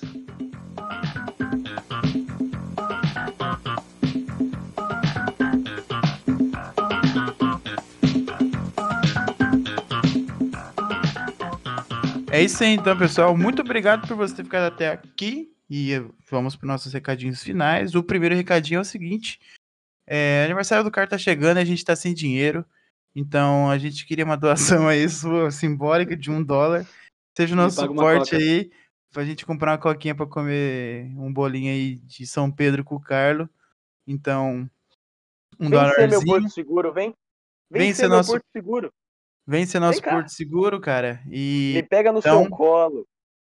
É isso aí, então, pessoal. Muito obrigado por você ter ficado até aqui. E eh, vamos para os nossos recadinhos finais. O primeiro recadinho é o seguinte: é, aniversário do cara tá chegando e a gente tá sem dinheiro. Então a gente queria uma doação aí sua simbólica de um dólar. Seja o Me nosso paga uma suporte coca. aí pra gente comprar uma coquinha pra comer um bolinho aí de São Pedro com o Carlo. Então, um Vem ser meu porto dólarzinho. seguro, vem. Vem Vem ser ser meu nosso, porto seguro. vem ser Vem nosso cá. porto seguro, cara. Me E pega no seu então, colo.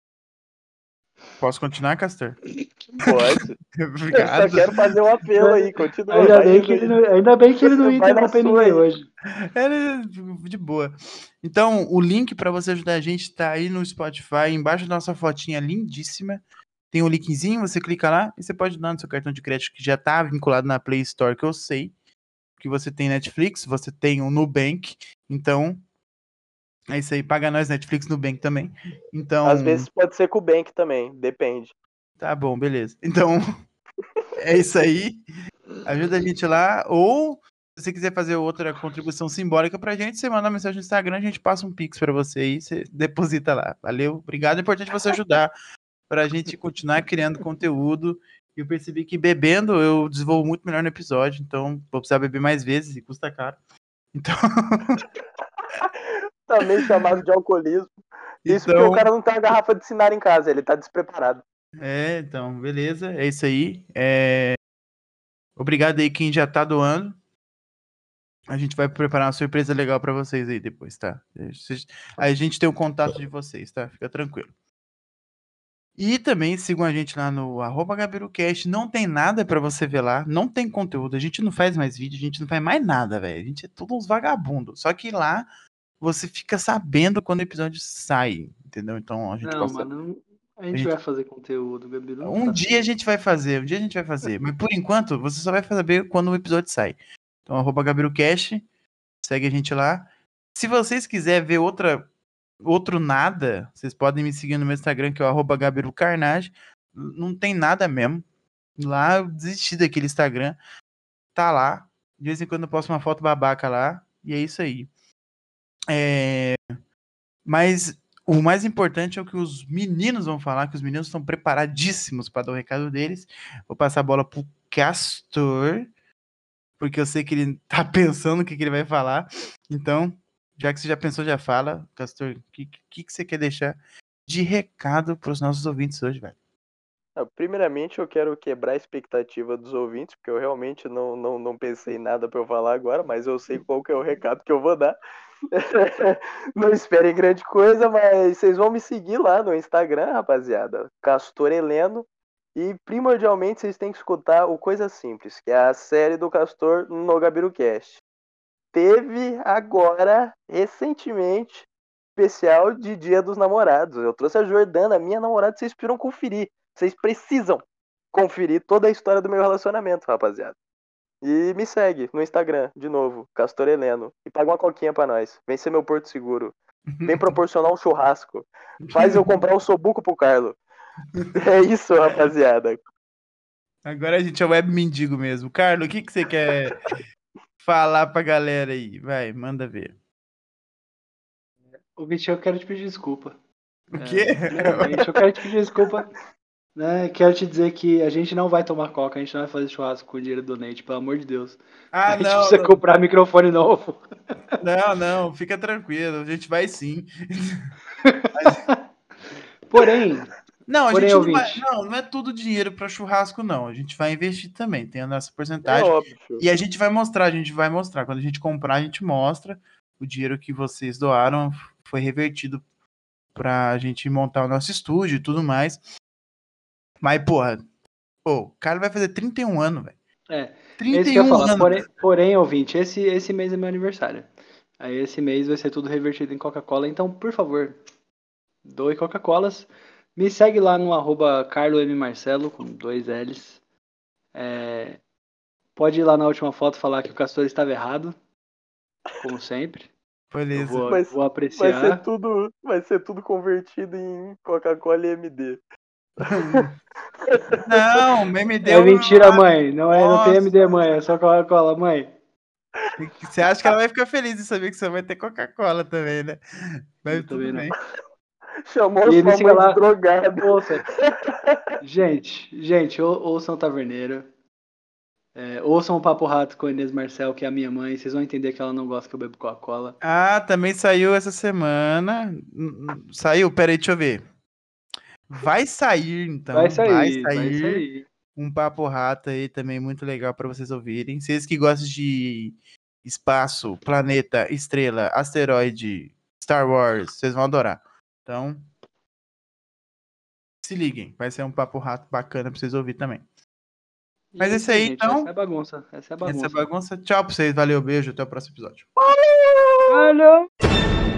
posso continuar, Castor? Pode. Eu só Obrigado. quero fazer um apelo aí. Continua, Ainda vai bem indo que ele aí. não, ainda bem que ele não ia Vai na interromper sua ninguém aí. hoje. É de boa. Então, o link para você ajudar a gente tá aí no Spotify, embaixo da nossa fotinha lindíssima. Tem um linkzinho, você clica lá e você pode dar no seu cartão de crédito que já tá vinculado na Play Store, que eu sei que você tem Netflix, você tem o Nubank. Então, é isso aí, paga nós Netflix, Nubank também. Então, Às vezes pode ser com o Bank também, depende. tá bom, beleza. Então, é isso aí. Ajuda a gente lá. Ou, se você quiser fazer outra contribuição simbólica pra gente, você manda uma mensagem no Instagram, a gente passa um Pix pra você aí, você deposita lá. Valeu? Obrigado. É importante você ajudar pra gente continuar criando conteúdo. E eu percebi que bebendo eu desenvolvo muito melhor no episódio, então vou precisar beber mais vezes e custa caro. Então, Também chamado de alcoolismo. Isso porque o então, cara não tem a garrafa de Cinar em casa, ele tá despreparado. é, então, beleza, é isso aí. É... Obrigado aí quem já tá doando. A gente vai preparar uma surpresa legal pra vocês aí depois, tá? A gente tem o contato de vocês, tá? Fica tranquilo. E também sigam a gente lá no arroba GabiruCast. Não tem nada pra você ver lá. Não tem conteúdo. A gente não faz mais vídeo. A gente não faz mais nada, velho. A gente é tudo uns vagabundos. Só que lá você fica sabendo quando o episódio sai. Entendeu? Então a gente Não, gosta. mano, a A gente gente... vai fazer conteúdo, Gabiru, não Um faça dia a isso. gente vai fazer. Um dia a gente vai fazer. Mas por enquanto, você só vai saber quando o episódio sai. Então, arroba GabiruCast. Segue a gente lá. Se vocês quiserem ver outra, outro nada, vocês podem me seguir no meu Instagram, que é o arroba GabiruCarnage. Não tem nada mesmo. Lá eu desisti daquele Instagram. Tá lá. De vez em quando eu posto uma foto babaca lá. E é isso aí. É... Mas o mais importante é o que os meninos vão falar, que os meninos estão preparadíssimos para dar o recado deles. Vou passar a bola pro Castor, porque eu sei que ele tá pensando o que, que ele vai falar. Então, já que você já pensou, já fala. Castor, o que, que, que você quer deixar de recado para os nossos ouvintes hoje, velho? Primeiramente, eu quero quebrar a expectativa dos ouvintes, porque eu realmente não, não, não pensei em nada para eu falar agora, mas eu sei qual que é o recado que eu vou dar. Não esperem grande coisa, mas vocês vão me seguir lá no Instagram, rapaziada. Castor Heleno. E primordialmente vocês têm que escutar o Coisa Simples, que é a série do Castor no GabiruCast. Teve agora, recentemente, especial de Dia dos Namorados. Eu trouxe a Jordana, minha namorada, vocês precisam conferir. Vocês precisam conferir toda a história do meu relacionamento, rapaziada. E me segue no Instagram, de novo, Castor Heleno. E paga uma coquinha pra nós. Vem ser meu porto seguro. Vem proporcionar um churrasco. Faz eu comprar um sobuco pro Carlo. É isso, rapaziada. Agora a gente é web mendigo mesmo. Carlos, o que, que você quer falar pra galera aí? Vai, manda ver. O Vitinho, eu quero te pedir desculpa. O quê? É, primeiramente, eu quero te pedir desculpa. Né? Quero te dizer que a gente não vai tomar coca, a gente não vai fazer churrasco com o dinheiro do Nate, pelo amor de Deus. Ah, A gente não, precisa não, comprar microfone novo. não, não, fica tranquilo, a gente vai sim. Porém, Não, a porém, gente não vai. ouvinte, Não, não é tudo dinheiro para churrasco, não. A gente vai investir também, tem a nossa É porcentagem. óbvio. E a gente vai mostrar, a gente vai mostrar. Quando a gente comprar, a gente mostra. O dinheiro que vocês doaram foi revertido pra gente montar o nosso estúdio e tudo mais. Mas, porra, pô, o cara vai fazer trinta e um anos, velho. é, é isso que eu ia trinta e um falar. anos. Porém, porém, ouvinte, esse, esse mês é meu aniversário. Aí esse mês vai ser tudo revertido em Coca-Cola. Então, por favor, doe Coca-Colas. Me segue lá no arroba Carlo M. Marcelo, com dois L's. É, pode ir lá na última foto falar que o Castor estava errado, como sempre. Eu Beleza. vou, Vai, vou vai ser apreciar. tudo, vai ser tudo convertido em Coca-Cola e M D. Não, me É deu. mentira, mãe. Não, é, não tem Nossa, M D, mãe. É só Coca-Cola, mãe. você acha que ela vai ficar feliz de saber que você vai ter Coca-Cola também, né? Eu Mas tudo também não. bem. Chamou a E me sua siga mãe de lá. drogada. Ouça. Gente, gente, ou- ouçam Taverneiro. É, ouçam o Papo Rato com a Inês Marcel, que é a minha mãe. Vocês vão entender que ela não gosta que eu bebo Coca-Cola. Ah, também saiu essa semana. Hum, hum, Saiu? Peraí, deixa eu ver. Vai sair, Vai então. Vai sair, vai sair sair. um Papo Rato aí também muito legal para vocês ouvirem. Vocês que gostam de espaço, planeta, estrela, asteroide, Star Wars, vocês vão adorar. Então, se liguem. Vai ser um Papo Rato bacana pra vocês ouvirem também. E Mas é é isso isso aí, aí, gente. Essa é então. a bagunça. Essa é a Essa é a bagunça. bagunça. Tchau pra vocês. Valeu, beijo. Até o próximo episódio. Valeu!